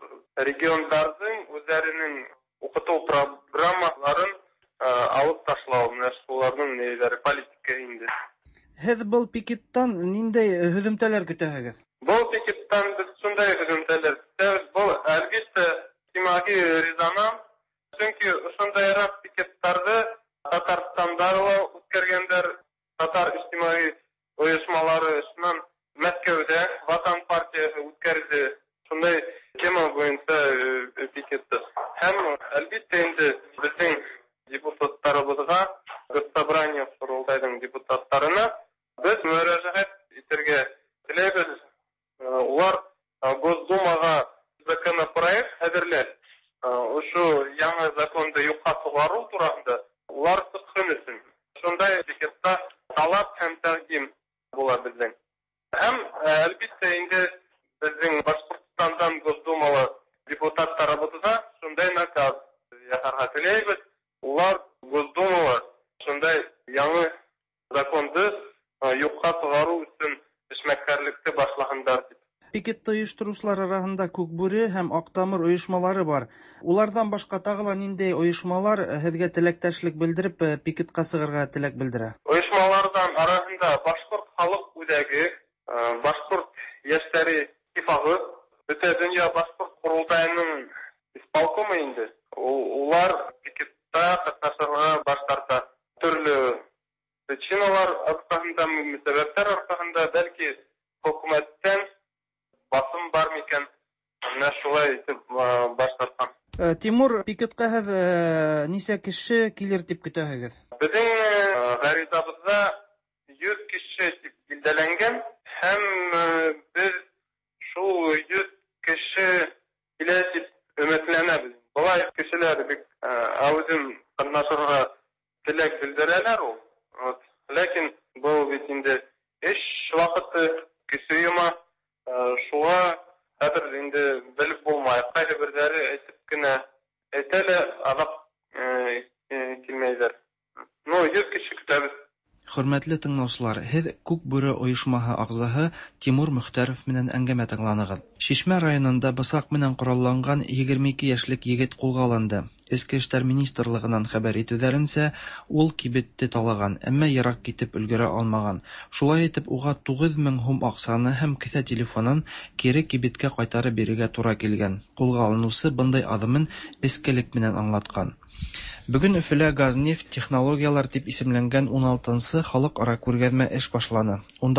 регионнарның үзләренең укыту программаларын алып ташлау, менә шуларның нәйләре политика инде. Һез был пикеттан ниндәй һөҗүмтәләр көтәһегез? Бұл пикеттан без шундай һөҗүмтәләр көтәбез. Бу әлбәттә җитмәгый резонанс, чөнки шундайрак пикеттарды Татарстанда үткәргәндәр, татар иҗтимагый оешмалары шуннан Мәскәүдә Ватан партиясе үткәрде. Шундай тема буенча пикетты. Һәм әлбәттә инде безнең депутатларыбызга, Госсобрание Корылтайның депутатларына без мөрәҗәгать итәргә теләбез. Улар Госдумага законопроект әзерләп, ошо яңа законды юкка чыгару турында улар тыксынсын. Шундай пикетта талап һәм тәкъдим була безнең. Һәм әлбәттә инде безнең Башкортстандан Госдумалы депутатларыбызга шундай наказ ясарга теләйбез. Улар Госдумалы шундай яңа законды юкка чыгару өчен эшмәкәрлекне башлагандар дип. Пикетты оештыручылар арасында Күк бүре һәм Актамыр оешмалары бар. Улардан башка тагыла ниндәй оешмалар һезгә теләктәшлек белдереп пикетка сыгырга теләк белдерә? Оешмалардан арасында Башкорт халык үзәге, Башкорт яшьләре итифагы, бөтен дөнья Башкорт Корылтайының исполкомы инде. Улар пикетта катнашырга баш тарта. Төрле причиналар аркасында, сәбәпләр аркасында, бәлки хөкүмәттән басым бар микән, менә шулай итеп баш тарткан. Тимур, пикетка һез ничә кеше килер дип көтәһегез? Безнең гаризабызда йөз кеше дип билдәләнгән һәм без шул йөз кеше килә дип өметләнәбез. Болай кешеләр бик авызын катнашырга теләк белдерәләр ул. Ләкин бу бит инде эш вакыты, кеше юма. Шуға хәзер инде белеп булмай, кайда бирләре әйтеп кенә әйтәләр, адак килмәйләр. Ну, йөз кеше көтәбез. Хөрмәтле тыңлаучылар, һез Күк бүре оешмаһы агзаһы Тимур Мөхтәров менән әңгәмә тыңланыгыз. Шишмә районында бысак менән коралланган егерме ике яшьлек егет кулга алынды. Эчке эшләр министрлыгыннан хәбәр итүләренчә, ул кибетте талаган, әмма ярак китеп өлгерә алмаган. Шулай итеп, уга тугыз мең һум акчаны һәм кесә телефонын кире кибеткә кайтарып бирергә туры килгән. Кулга алынусы бындай адымын эскелек менән аңлаткан. Бүген Өфөлә газ-нефть технологиялар дип исемләнгән ун алтынчы халыкара күргәзмә эш башланы. Унда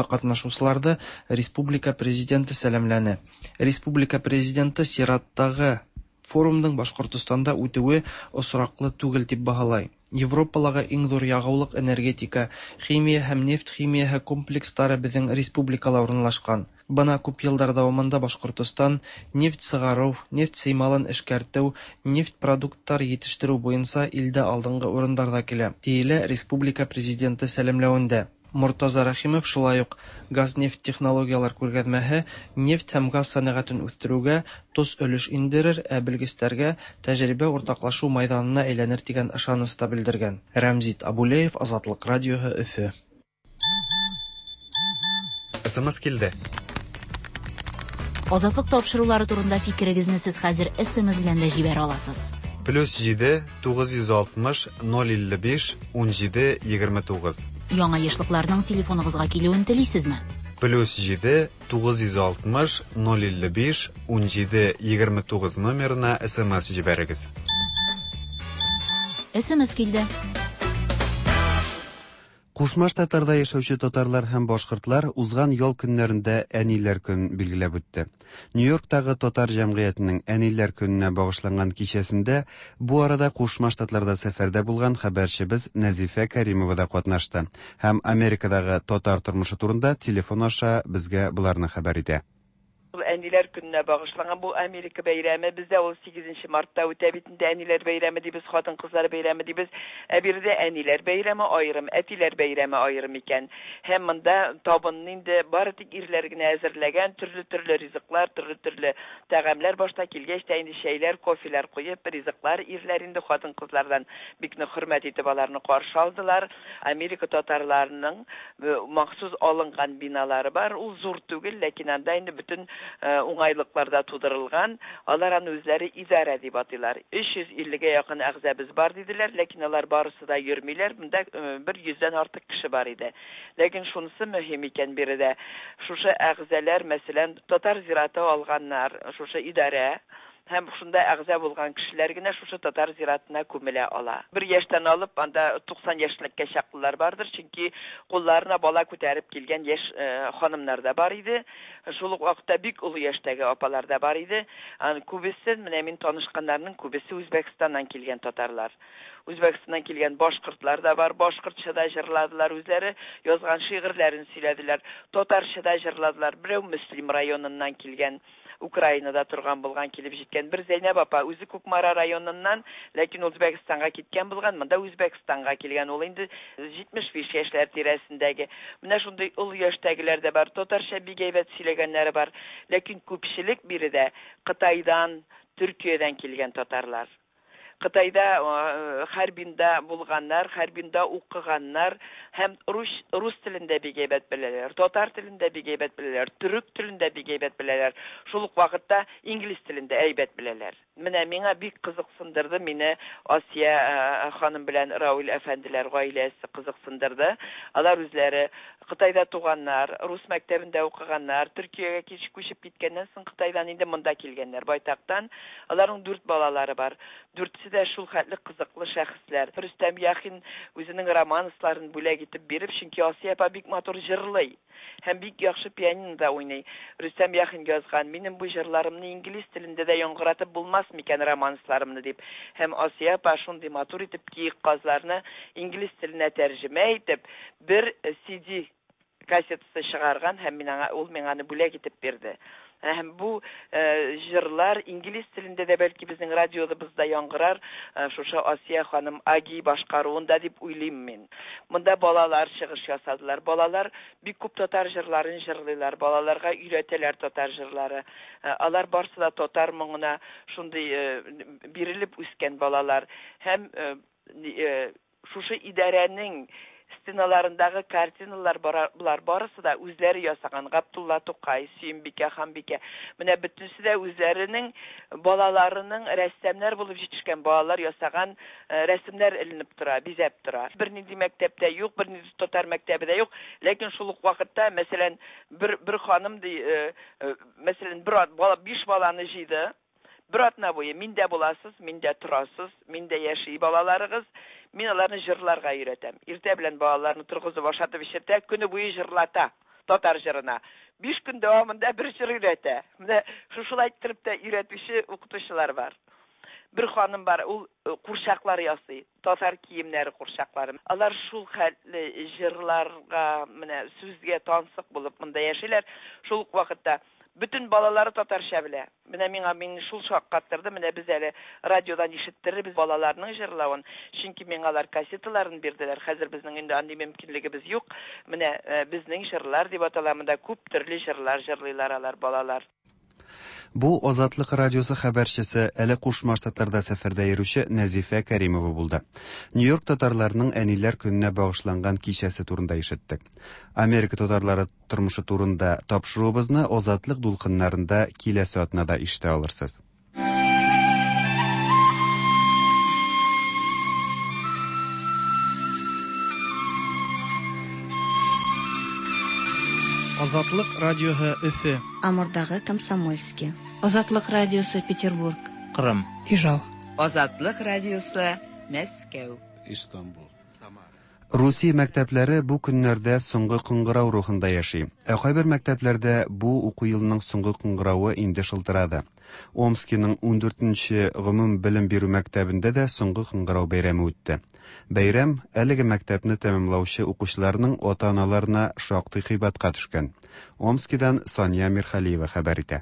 катнашучыларны республика президенты сәламләне. Республика президенты сираттагы Форумның Башкортостанда үтүе осраклы түгел дип баһалай. Европалағы иң зур ягулык энергетика, химия һәм нефть химияһы комплекстары безнең республикала урынлашкан. Бына күп еллар дәвамында Башкортостан нефть сыгару, нефть сыймалын эшкәртү, нефть продукттар җитештерү буенча илдә алдынгы урыннарда килә, диелә республика президенты сәламләвендә. Муртаза Рахимов шулай ук газ-нефть технологиялар күргәзмәһе нефть һәм газ сәнәгатен үстерүгә тоз өлеш индерер, ә белгечләргә тәҗрибә уртаклашу мәйданына әйләнер дигән ышаныста белдергән. Рәмзит Абулеев, Азатлык радиоһы, Өфе. СМС килде. Азатлык тапшырулары турында фикерегезне сез хәзер СМС белән дә җибәрә аласыз. Плюс җиде тугыз йөз алтмыш ноль илле биш ун җиде егерме тугыз. Яңа яшьлекләрнең телефоныгызга килүен телисезме? Плюс җиде тугыз йөз алтмыш ноль илле биш ун җиде егерме тугыз номерына СМС җибәрегез. СМС килде. Кушма Штатларда яшәүче татарлар һәм башкортлар узган ял көннәрендә Әниләр көн билгеләп үтте. Нью-Йорктагы татар җәмгыятенең Әниләр көненә багышланган кичәсендә бу арада Кушма Штатларда сәфәрдә булган хәбәрчебез Нәзифә Кәримова да катнашты һәм Америкадагы татар тормышы турында телефон аша безгә буларны хәбәр итә. Әниләр көненә багышланган бу Америка бәйрәме бездә ул сигезенче мартта үтә бит инде. Әниләр бәйрәме дибез, хатын-кызлар бәйрәме дибез. Ә биредә Әниләр бәйрәме аерым, әтиләр бәйрәме аерым икән. Һәм монда табынны инде бары тик ирләр генә әзерләгән төрле-төрле ризыклар, төрле-төрле тәгамләр башта килгәч тә инде чәйләр, кофелар куеп, ризыклар ирләр инде хатын-кызлардан бик нык хөрмәт итеп аларны каршы алдылар. Америка татарларының махсус алынган биналары бар. Ул зур түгел, ләкин анда инде бөтен уңайлыкларда тудырылган, алар аны үзләре идарә дип атыйлар. өч йөз иллегә якын әгъзабыз бар диделәр, ләкин алар барысы да йөрмиләр. Монда бер йөздән артык кеше бар иде. Ләкин шунысы мөһим икән биредә. Шушы әгъзалар, мәсәлән, татар зираты алганнар, шушы идарә һәм шунда әгъза булган кешеләр генә шушы татар зиратына күмелә ала. Бер яшьтән алып, анда туксан яшьлеккә чаклылар бардыр, чөнки кулларына бала күтәреп килгән яшь ханымнар да бар иде. Шул ук вакытта бик улы яшьтәге апалар да бар иде. Аны күбесе, менә мин танышканнарның күбесе Үзбәкстаннан килгән татарлар. Үзбәкстаннан килгән башкортлар да бар, башкортча да җырладылар үзләре, язган шигырьләрен сөйләделәр, татарча да җырладылар. Берәү Мөслим районыннан килгән, Украинада турган булган, килеп җиткән. Бер Зәйнәп апа үзе Кукмара районыннан, ләкин Үзбәкстанга киткән булган, монда Үзбәкстанга килгән. Ул инде җитмеш биш яшьләр тирәсендәге. Менә шундый улы яшьтәгеләр дә бар, татарча бик әйбәт сөйләгәннәре бар, ләкин күпчелек биредә Кытайдан, Төркиядән килгән татарлар. Кытайда Харбинда булганнар, Харбинда укыганнар һәм рус рус телендә бик әйбәт беләләр, татар телендә бик әйбәт беләләр, төрек телендә бик әйбәт беләләр. Шул ук вакытта инглиз телендә әйбәт беләләр. Менә миңа бик кызыксындырды, мине Асия ханым белән Раул әфәнделәр гаиләсе кызыксындырды. Алар үзләре Кытайда туганнар, рус мәктәбендә укыганнар, Төркиягә кич күчеп киткәннән соң Кытайдан инде монда килгәннәр байтактан. Аларның дүрт балалары бар. Дүртсе дә шул хәтле кызыклы шәхесләр. Рөстәм Яхин үзенең романсларын бүләк итеп биреп, чөнки Асия апа бик матур җырлый һәм бик яхшы пианинода уйный. Рөстәм Яхин язган: "Минем бу җырларымны инглиз телендә дә яңгыратып булмас микән романсларымны" дип. Һәм Асия апа шундый матур итеп киек казларны инглиз теленә тәрҗемә итеп, бер си ди кассетасы чыгарган һәм мин аңа ул миңа аны бүләк итеп бирде. Һәм бу җырлар инглиз телендә дә бәлки безнең радиобызда яңгырар, шушы Асия ханым Аги башкаруында дип уйлыйм мин. Монда балалар чыгыш ясадылар. Балалар бик күп татар җырларын җырлыйлар, балаларга өйрәтәләр татар җырлары. Алар барсы да татар моңына шундый бирелеп үскән балалар. Һәм шушы идарәнең стеналарындагы картиналар булар барысы да үзләре ясаган. Габдулла Тукай, Сөембикә, Ханбикә. Менә бөтенесе дә үзләренең балаларының рәссамнар булып җитешкән балалар ясаган рәсемнәр эленеп тора, бизәп тора. Бернинди мәктәптә юк, бернинди татар мәктәбендә юк, ләкин шул ук вакытта, мәсәлән, бер бер ханым ди, мәсәлән, бер бала биш баланы җыйды. Бер атна буе миндә буласыз, миндә торасыз, миндә яши балаларыгыз. Мин аларны җырларга өйрәтәм. Иртә белән балаларны торгызып ашатып эчертә, көне буе җырлата татар җырына. биш көн дәвамында бер җыр өйрәтә. Менә шушылай итеп тә өйрәтүче укытучылар бар. bir ханым бар, ул курчаклар ясый, татар киемнәре курчаклары. Алар шул хәтле җырларга, менә сүзгә тансык булып монда яшиләр. Шул ук вакытта bütün балалары татарча белә. Менә миңа мин шул шаккаттырды. Менә без әле радиодан ишеттербез балаларның җырлавын. Чөнки миңа алар кассеталарын бирделәр. Хәзер безнең инде андый мөмкинлегебез юк. Менә безнең җырлар дип аталамында күп төрле җырлар җырлыйлар алар балалар. Бу Азатлык радиосы хәбәрчесе әле Кушма Штатларда сәфәрдә йөрүче Нәзифә Кәримова булды. Нью-Йорк татарларының әниләр көненә багышланган кичәсе турында ишеттек. Америка татарлары тормышы турында тапшыруыбызны Азатлык дулкыннарында киләсе атнада ишетә алырсыз. Азатлык радиоһы Өфе. Амурдагы Комсомольский. Азатлык радиосы Петербург. Кырым. Ижау. Азатлык радиосы Мәскәү. Истанбул. Русия мәктәпләре бу көннәрдә соңгы кыңгырау рухында яши. Ә кайбер мәктәпләрдә бу уку елының соңгы кыңгырауы инде шылтырады. Омскиның ундүртенче гомум белем бирү мәктәбендә дә соңгы кыңгырау бәйрәме үтте. Бәйрәм әлеге мәктәпне тәмамлаучы укучыларның ата-аналарына шактый кыйбатка төшкән. Омскидан Соня Мирхалиева хәбәр итә.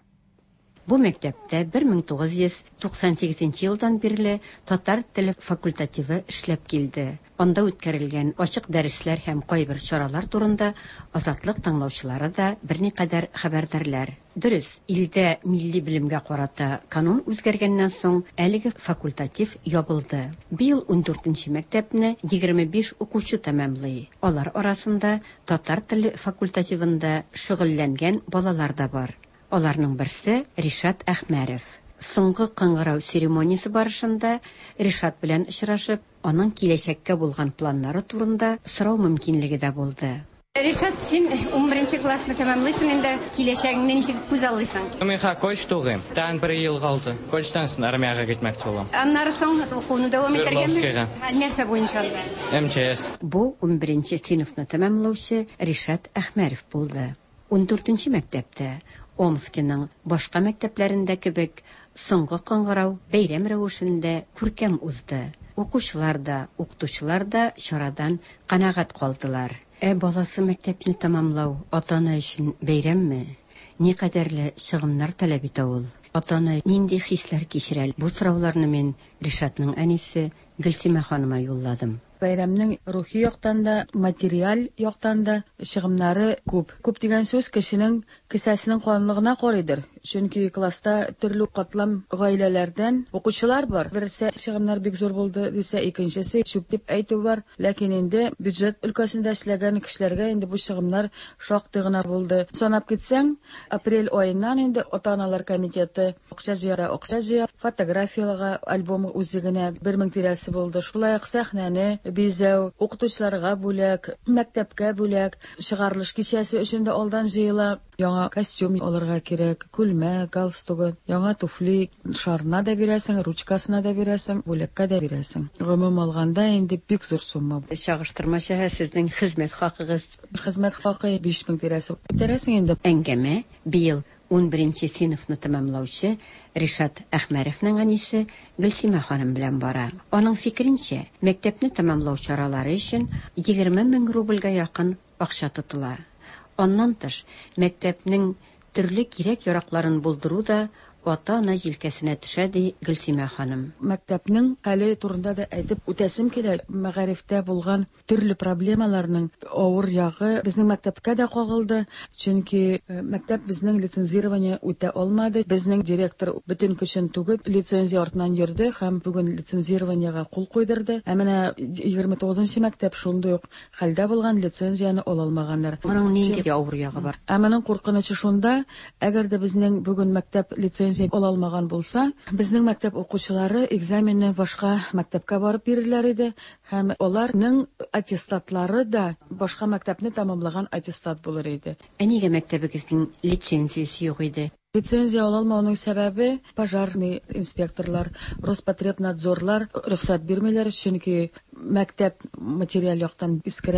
Бу мәктәптә бер мең тугыз йөз туксан сигезенче елдан бирле татар теле факультативы эшләп килде. Анда үткәрелгән ачык дәресләр һәм кайбер чаралар турында Азатлык тыңлаучылары да берникадәр хәбәрдарлар. Дөрес, илдә милли белемгә карата канун үзгәргәннән соң әлеге факультатив ябылды. Быел ундүртенче мәктәпне егерме биш укучы тәмамлый. Алар арасында татар теле факультативында шөгыльләнгән балалар да бар. Аларның берсе Ришат Әхмәрев. Соңгы кыңгырау церемониясе барышында Ришат белән очрашып, аның киләчәккә булган планнары турында сорау мөмкинлеге дә булды. Ришат, син унберенче классны тәмамлыйсың, инде киләчәгеңне ничек күз алдыйсың? Мин колледж тугым. Тан бер ел калды. Колледждан соң армиягә китмәкче булам. Аннары соң укуны дәвам итәргәме? Нәрсә буенча? эм че эс. Бу унберенче сыйныфны тәмамлаучы Ришат Әхмәрев булды. ундүртенче мәктәптә Омскиның башка мәктәпләрендә кебек соңгы кыңгырау бәйрәм рәвешендә күркәм узды. Укучылар да, укытучылар да чарадан канагать калдылар. Ә баласы мәктәпне тәмамлау ата-ана өчен бәйрәмме? Никадәрле чыгымнар таләп итә ул? Ата-ана нинди хисләр кичерә? Бу сорауларны мин Ришатның әнисе Гөлсимә ханыма юлладым. Бәйрәмнең рухи яктан да, материаль яктан да чыгымнары күп. Күп дигән сүз кешенең кесәсенең калынлыгына карыйдыр. Чөнки класста төрле катлам гаиләләрдән укучылар бар. Берсе чыгымнар бик зур булды дисә, икенчесе чүп дип әйтү бар. Ләкин инде бюджет өлкәсендә эшләгән кешеләргә инде бу чыгымнар шактый гына булды. Санап китсәң, апрель аеннан инде ата-аналар комитеты акча җыя, акча җыя, фотографияларга альбом үзегенә бер мең тирәсе булды. Шулай ук сәхнәне бизәү, укытучыларга бүләк, мәктәпкә бүләк, чыгарылыш кичәсе өчен дә алдан җыела. Яңа костюм алырга кирәк, күлмәк, галстук, яңа туфли, шарына да бирәсең, ручкасына да бирәсең, бүләккә дә бирәсең. Гомум алганда инде бик зур сумма. Чагыштырмача сезнең хезмәт хакыгыз, хезмәт хакы биш мең тирәсе. Тирәсең инде. Әңгәмә быел унберенче сыйныфны тәмамлаучы Ришат Әхмәревнең әнисе Гөлсимә ханым белән бара. Аның фикеренчә, мәктәпне тәмамлау чаралары өчен егерме мең рубльгә якын акча тотыла. Аннан тыш, мәктәпнең төрле кирәк-яракларын булдыру да ата-ана җилкәсенә төшә, ди Гөлсимә ханым. Мәктәпнең хәле турында да әйтеп үтәсем килә. Мәгарифтә булган төрле проблемаларның авыр ягы безнең мәктәпкә дә кагылды. Чөнки мәктәп безнең лицензирование үтә алмады. Безнең директор бөтен көчен түгеп лицензия артыннан йөрде һәм бүген лицензированиегә кул куйдырды. Ә менә егерме тугызынчы мәктәп шундый ук хәлдә булган, лицензияны ала алмаганнар. Моның нинди авыр ягы бар? Ә моның куркынычы шунда, әгәр дә безнең бүген мәктәп лицензия ала алмаган булса, безнең мәктәп укучылары экзаменны башка мәктәпкә барып бирерләр иде һәм аларның аттестатлары да башка мәктәпне тәмамлаган аттестат булыр иде. Ә нигә мәктәбегезнең лицензиясе юк иде? Лицензия ала алмауның сәбәбе пожарный инспекторлар, Роспотребнадзорлар рөхсәт бирмиләр, чөнки мәктәп материаль яктан искерә.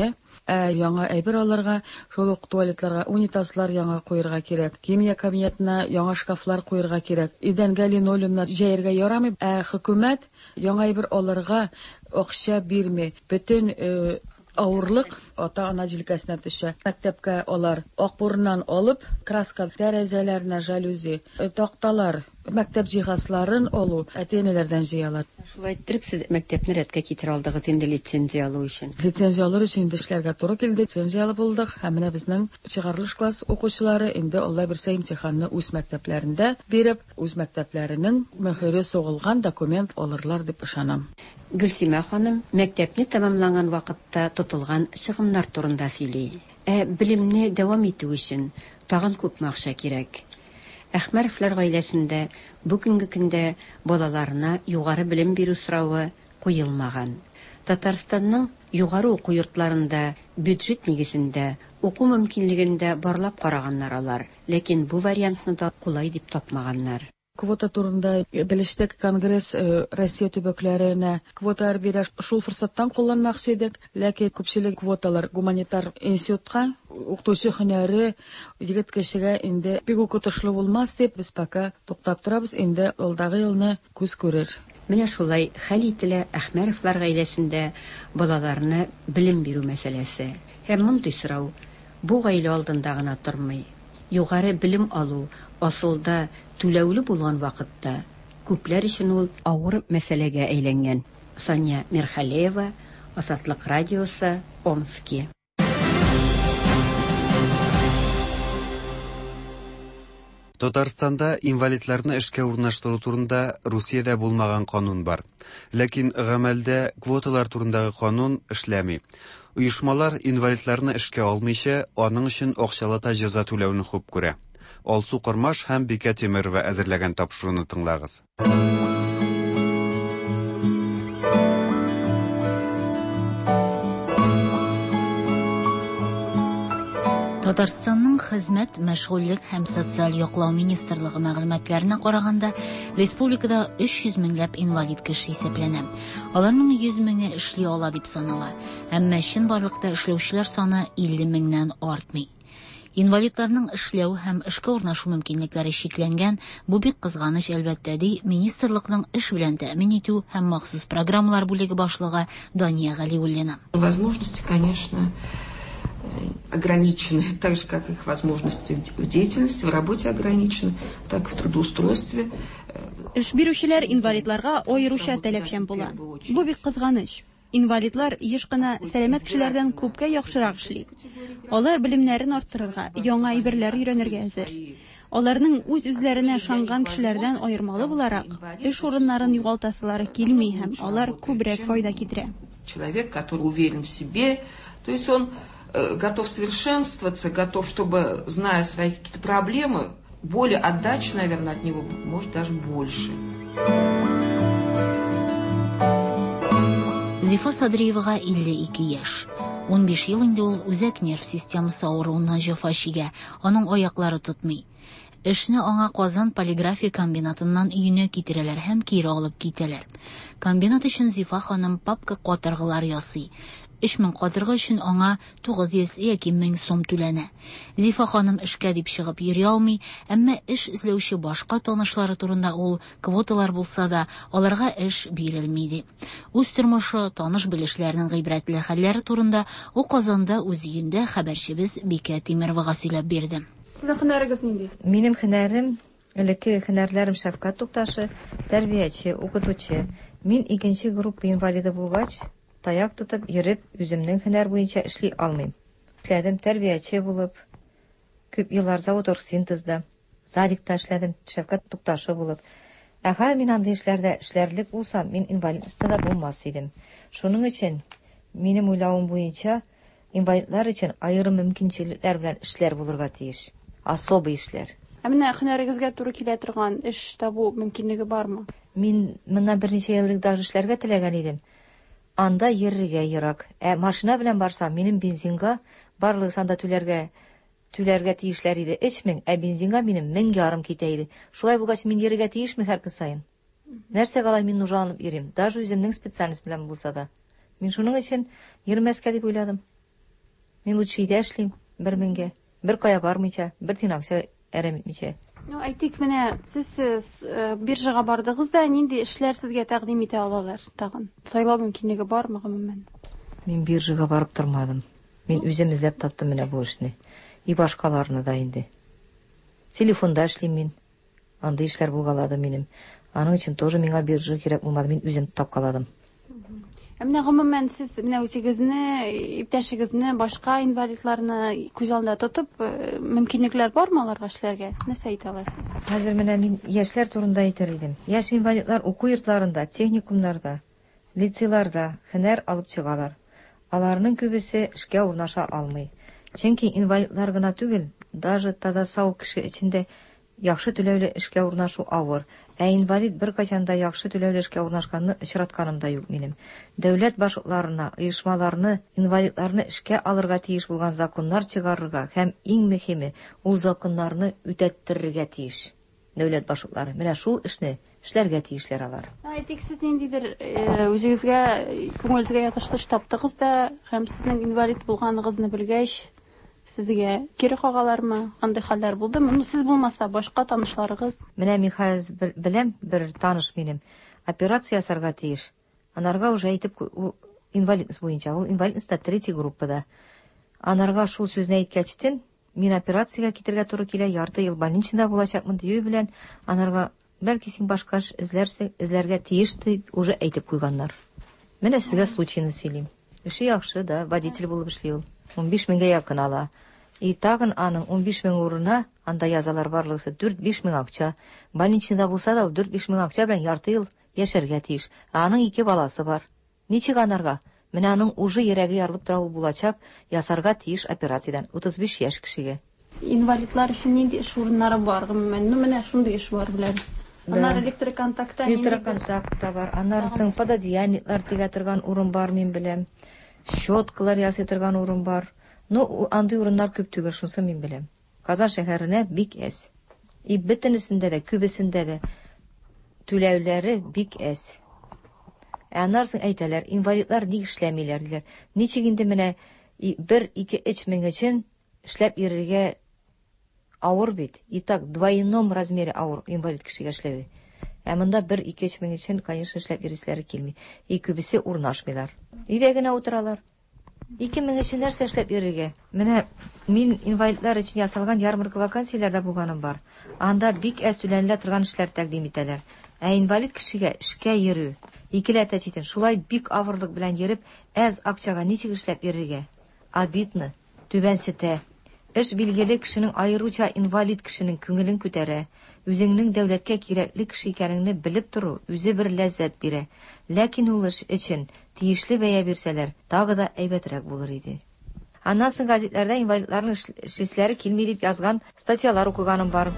Ә яңа әйбер алырга, шул ук туалетларга унитазлар яңа куярга кирәк. Химия кабинетына яңа шкафлар куярга кирәк. Идәнгә линолеумнар җәяргә ярамый. Ә хөкүмәт яңа әйбер алырга акча бирми. Бөтен э, авырлык ата-ана җилкәсенә төшә. Мәктәпкә алар акбурыннан алып, краска тәрәзәләренә жалюзи, э, такталар, мәктәп җиһазларын алу, әтәнәләрдән җыялар. Шулай итеп, сез мәктәпне рәткә китерә алдыгыз инде лицензия алу өчен. Лицензия алыр өчен инде эшләргә туры килде. Лицензиялы булдык. Һәм менә безнең чыгарылыш класс укучылары инде Алла берсә имтиханны үз мәктәпләрендә биреп, үз мәктәпләренең мөхире сугылган документ алырлар дип ышанам. Гөлсимә ханым, мәктәпне тәмамлаган вакытта тотылган чыгымнар турында сөйли. Ә билимне дәвам итү өчен тагын күп акча кирәк. Әхмәровлар гаиләсендә бүгенге көндә балаларына югары белем бирү соравы куелмаган. Татарстанның югары уку йортларында бюджет нигезендә уку мөмкинлегендә барлап караганнар алар, ләкин бу вариантны да кулай дип тапмаганнар. Квота турында белештек конгресс Россия төбәкләренә квоталар бирә. Шул форсаттан кулланмакчы идек, ләкин күпчелек квоталар гуманитар институтка, укытучы һөнәре егет кешегә инде бик укытышлы булмас дип без пока туктап торабыз. Инде алдагы елны күз күрер. Менә шулай хәл ителә Әхмәровлар гаиләсендә балаларны белем бирү мәсьәләсе. Һәм мондый сорау бу гаилә алдында гына тормый. Югары белем алу асылда түләүле булган вакытта күпләр өчен ул авыр мәсьәләгә әйләнгән. Сания Мерхалеева, Азатлык радиосы, Омски. Татарстанда инвалидларны эшкә урнаштыру турында Русиядә булмаган канун бар. Ләкин гамәлдә квоталар турындагы канун эшләми. Уйышмалар инвалидларны эшкә алмыйча, аның өчен акчалата җәза түләүне хуп күрә. Алсу Кормаш һәм Бикә Тимерова әзерләгән тапшыруны тыңлагыз. Татарстанның хезмәт, мәшгульлек һәм социаль яклау министрлыгы мәгълүматларына караганда, республикада өч йөз меңләп инвалид кеше исәпләнә. Аларның йөз меңе эшли ала дип санала. Әмма чынбарлыкта эшләүчеләр саны илле меңнән артмый. Инвалидларның эшләү һәм эшкә урнашу мөмкинлекләре шикләнгән. Бу бик кызганыч, әлбәттә, ди министрлыкның эш белән тәэмин итү һәм махсус программалар бүлеге башлыгы Дания Галиуллина. Возможности, конечно, ограничены, так же, как их возможности в деятельности, в работе ограничены, так и в трудоустройстве. Эш бирүчеләр инвалидларга аеруча таләпчән була. Бу бик кызганыч. Инвалидлар еш кына сәламәт кешеләрдән күпкә яхшырак эшли. Алар белемнәрен арттырырга, яңа әйберләр өйрәнергә әзер. Аларның үз-үзләренә ышанган кешеләрдән аермалы буларак, эш урыннарын югалтасылары килми һәм алар күбрәк файда китерә. Человек, который уверен в себе, то есть он готов совершенствоваться, готов, чтобы, зная свои какие-то проблемы, более отдачи, наверное, от него, может, даже больше. Зифа Садриевага илле ике яшь. ун биш ел инде ул үзәк нерв системасы авыруыннан җәфа чигә, аның аяклары тотмый. Эшне аңа Казан полиграфия комбинатыннан өенә китерәләр һәм кире алып китәләр. Комбинат өчен Зифа ханым папка катыргылар ясый. өч мең катыргы өчен аңа тугыз йөз яки мең сум түләнә. Зифа ханым эшкә дип чыгып йөри алмый, әмма эш эзләүче башка танышлары турында ул квоталар булса да, аларга эш бирелми ди. Үз тормышы, таныш белешләренең гыйбрәтле хәлләре турында ул Казанда үз өендә хәбәрчебез Бикә Тимеровага сөйләп бирде. Сезнең һөнәрегез нинди? Минем һөнәрем, элекке һөнәрләрем Шәфкать Тукташы, тәрбияче, укытучы. Мин икенче группа инвалиды булгач, таяк тотып йөреп, үземнең һөнәр буенча эшли алмыйм. Эшләдем тәрбияче булып, күп еллар завод оргсинтезда, садикта эшләдем, Шәфкать Тукташы булып. Ә хәзер мин андый эшләрдә эшләрлек булсам, мин инвалидлыкта булмас идем. Шуның өчен минем уйлавым буенча инвалидлар өчен аерым мөмкинчелекләр белән эшләр булырга тиеш. Особый эшләр. Ә менә һөнәрегезгә туры килә торган эш табу мөмкинлеге бармы? Мин монда берничә еллык да эшләргә теләгән идем. Анда йөрергә ерак. Ә машина белән барсам, минем бензинга барлык санда түләргә түләргә тиешләр иде өч мең, ә бензинга минем мең ярым китә иде. Шулай булгач мин йөрергә тиешме һәр көн сайын? Нәрсәгә алай мин нужаланып йөрим? Даже үземнең специальность белән булса да. Мин шуның өчен йөрмәскә дип уйладым. Мин лучше өйдә эшлим, бер меңгә, бер кая бармыйча, бер тиен акча әрәм итмичә. Ну, әйтик, менә сез биржага бардыгыз да, нинди эшләр сезгә тәкъдим итә алалар тагын? Сайлау мөмкинлеге бармы гомумән? Мин биржага барып тормадым. Мин үзем эзләп таптым менә бу эшне. И башкаларны да инде. Телефонда эшлим мин. Андый эшләр булгалады минем. Аның өчен тоже миңа биржа кирәк булмады, мин үзем тапкаладым. Ә менә гомумән сез менә үзегезне, иптәшегезне, башка инвалидларны күз алдында тотып, мөмкинлекләр бармы аларга эшләргә? Нәрсә әйтә аласыз? Хәзер менә мин яшьләр турында әйтер идем. Яшь инвалидлар уку йортларында, техникумнарда, лицейларда һөнәр алып чыгалар. Аларның күбесе эшкә урнаша алмый. Чөнки инвалидлар гына түгел, даже таза сау кеше өчен яхшы түләүле эшкә урнашу авыр. Ә инвалид бер качанда яхшы түләүле эшкә урнашканны очратканым да юк минем. Дәүләт башлыкларына, оешмаларны, инвалидларны эшкә алырга тиеш булган законнар чыгарырга һәм иң мөһиме, ул законнарны үтәттерергә тиеш. Дәүләт башлыклары менә шул эшне эшләргә тиешләр алар. Әйтик, сез ниндидер үзегезгә күңелегезгә ятышлы таптыгыз да, һәм сезнең инвалид булганыгызны белгәч, сезгә кире кагалармы? Андый хәлләр булдымы? Ну, сез булмаса, башка танышларыгыз? Менә мин хәзер беләм, бер таныш минем операция ясарга тиеш. Анарга уже әйтеп, ул инвалидность буенча, ул инвалидностьта третий группада. Анарга шул сүзне әйткәчтен, мин операциягә китергә туры килә, ярты ел больничныйда булачакмын дию белән, анарга бәлки син башка эш эзләрсең, эзләргә тиеш дип уже әйтеп куйганнар. Менә сезгә случайны сөйлим. Эше яхшы да, водитель булып эшли ул. он биш меңгә якын ала. И тагын аның он биш мең урынына анда язалар барлыгы дүрт-биш мең акча. Больничныйда булса да, дүрт-биш мең акча белән ярты ел яшәргә тиеш. Аның ике баласы бар. Ничек анарга? Менә аның уже йөрәге ярылып тора ул булачак, ясарга тиеш операциядән утыз биш яшь кешегә. Инвалидлар өчен нинди эш урыннары бар? Гомумән, ну менә шундый эш бар белән. Аннары электроконтактта, электроконтактта бар. Аннарысын пододеяльниклар тигә торган урын бар, мин беләм. Щеткалар ясый торган урын бар. Ну, андый урыннар күп түгел, шунсы мин беләм. Казан шәһәренә бик әз. И бөтенесендә дә, күбесендә дә түләүләре бик әз. Ә аннарысын әйтәләр, инвалидлар ник эшләмиләр диләр. Ничек инде менә бер-ике өч мең өчен эшләп йөрергә авыр бит. И так, двойном размере авыр инвалид кешегә эшләүе. Ә монда бер-ике өч мең өчен, конечно, эшләп йөрисләре килми. И күбесе урнашмыйлар. Өйдә генә утыралар. ике мең өчен нәрсә эшләп йөрергә? Менә мин инвалидлар өчен ясалган ярмарка вакансияләрдә булганым бар. Анда бик әз түләнелә торган эшләр тәкъдим итәләр. Ә инвалид кешегә эшкә йөрү, икеләтә читен, шулай бик авырлык белән йөреп, әз акчага ничек эшләп йөрергә? Обидно, түбәнсетә. Эш билгеле кешенең аеруча инвалид кешенең күңелен күтәрә. Үзеңнең дәүләткә кирәкле кеше икәнеңне белеп тору үзе бер ләззәт бирә. Ләкин ул эш өчен тиешле бәя бирсәләр, тагы да әйбәтрәк булыр иде. Аннан соң газетләрдә инвалидларның эшләре килми дип язган статьялар укыганым бар.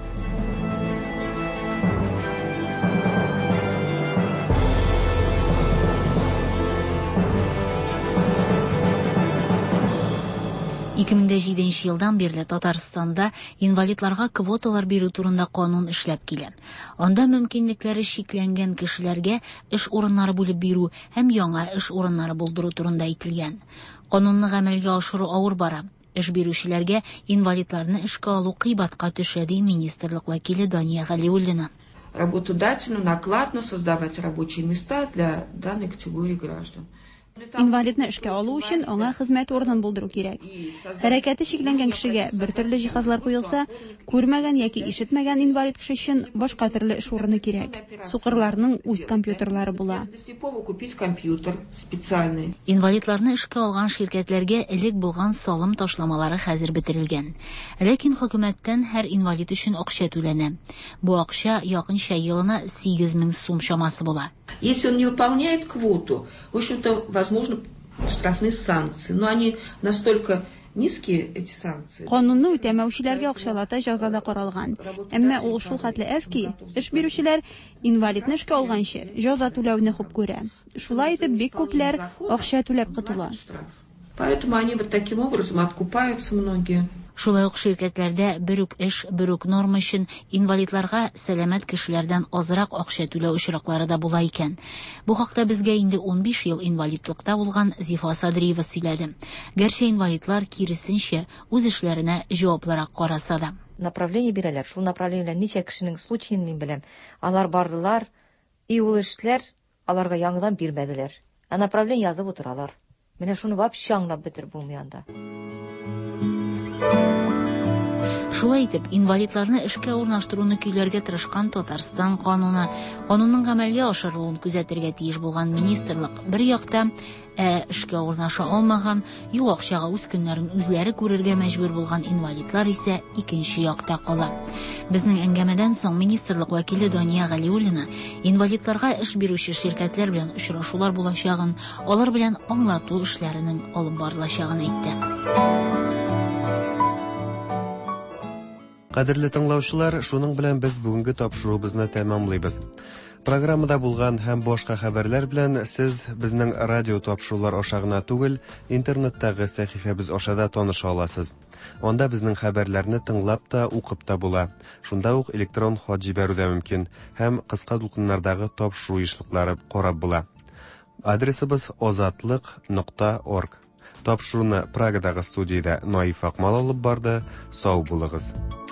ике мең җиденче елдан бирле Татарстанда инвалидларга квоталар бирү турында канун эшләп килә. Анда мөмкинлекләре шикләнгән кешеләргә эш урыннары бүлеп бирү һәм яңа эш урыннары булдыру турында әйтелгән. Канунны гамәлгә ашыру авыр бара. Эш бирүчеләргә инвалидларны эшкә алу кыйбатка төшә, ди министрлык вәкиле Дания Галиуллина. Работодателю накладно создавать рабочие места для данной категории граждан. Инвалидны эшкә алу өчен аңа хезмәт урынын булдыру кирәк. Хәрәкәте шикләнгән кешегә бер төрле җиһазлар куелса, күрмәгән яки ишетмәгән инвалид кеше өчен башка төрле эш урыны кирәк. Сукырларның үз компьютерлары була. Купить компьютер специальный. Инвалидларны эшкә алган ширкәтләргә элек булган салым ташламалары хәзер бетерелгән. Ләкин хөкүмәттән һәр инвалид өчен акча түләнә. Бу акча якынча елына сигез мең сум чамасы була. Если он не выполняет квоту, в общем-то, возможно, штрафные санкции. Но они настолько низкие, эти санкции. Канунны үтәмәүчеләргә акчалата җәза да каралган. Әмма ул шул хәтле әз ки, эш бирүчеләр инвалидны эшкә алганчы җәза түләүне хуп күрә. Шулай итеп, бик күпләр акча түләп кытыла. Поэтому они вот таким образом откупаются многие. Шулай ук ширкәтләрдә бер үк эш, бер үк норма өчен инвалидларга сәламәт кешеләрдән азрак акча түләү очраклары да була икән. Бу хакта безгә инде ун биш ел инвалидлыкта булган Зифа Садриева сөйләде. Гәрчә инвалидлар киресенчә үз эшләренә җаваплырак караса да. Направление бирәләр. Шул направление белән ничә кешенең случаен мин беләм. Алар бардылар, и ул эшләр аларга яңадан бирмәделәр. А направление язып утыралар. Менә шуны вообще аңлап бетер булмый анда. Шулай итеп, инвалидларны эшкә урнаштыруны көйләргә тырышкан Татарстан кануны, канунның гамәлгә ашырылуын күзәтергә тиеш булган министрлык бер якта, ә эшкә урнаша алмаган, юк акчага үз көннәрен үзләре күрергә мәҗбүр булган инвалидлар исә икенче якта кала. Безнең әңгәмәдән соң министрлык вәкиле Дания Галиуллина инвалидларга эш бирүче ширкәтләр белән очрашулар булачагын, алар белән аңлату эшләренең алып барылачагын әйтте. Кадерле тыңлаучылар, шуның белән без бүгенге тапшыруыбызны тәмамлыйбыз. Программада булган һәм башка хәбәрләр белән сез безнең радио тапшырулар аша гына түгел, интернеттагы сәхифәбез аша да таныша аласыз. Анда безнең хәбәрләрне тыңлап та, укып та була. Шунда ук электрон хат җибәрү дә мөмкин һәм кыска дулкыннардагы тапшыру ешлыклары карап була. Адресыбыз озатлык нокта орг. Тапшыруны Прагадагы студиядә Наиф Акмал алып барды. Сау булыгыз.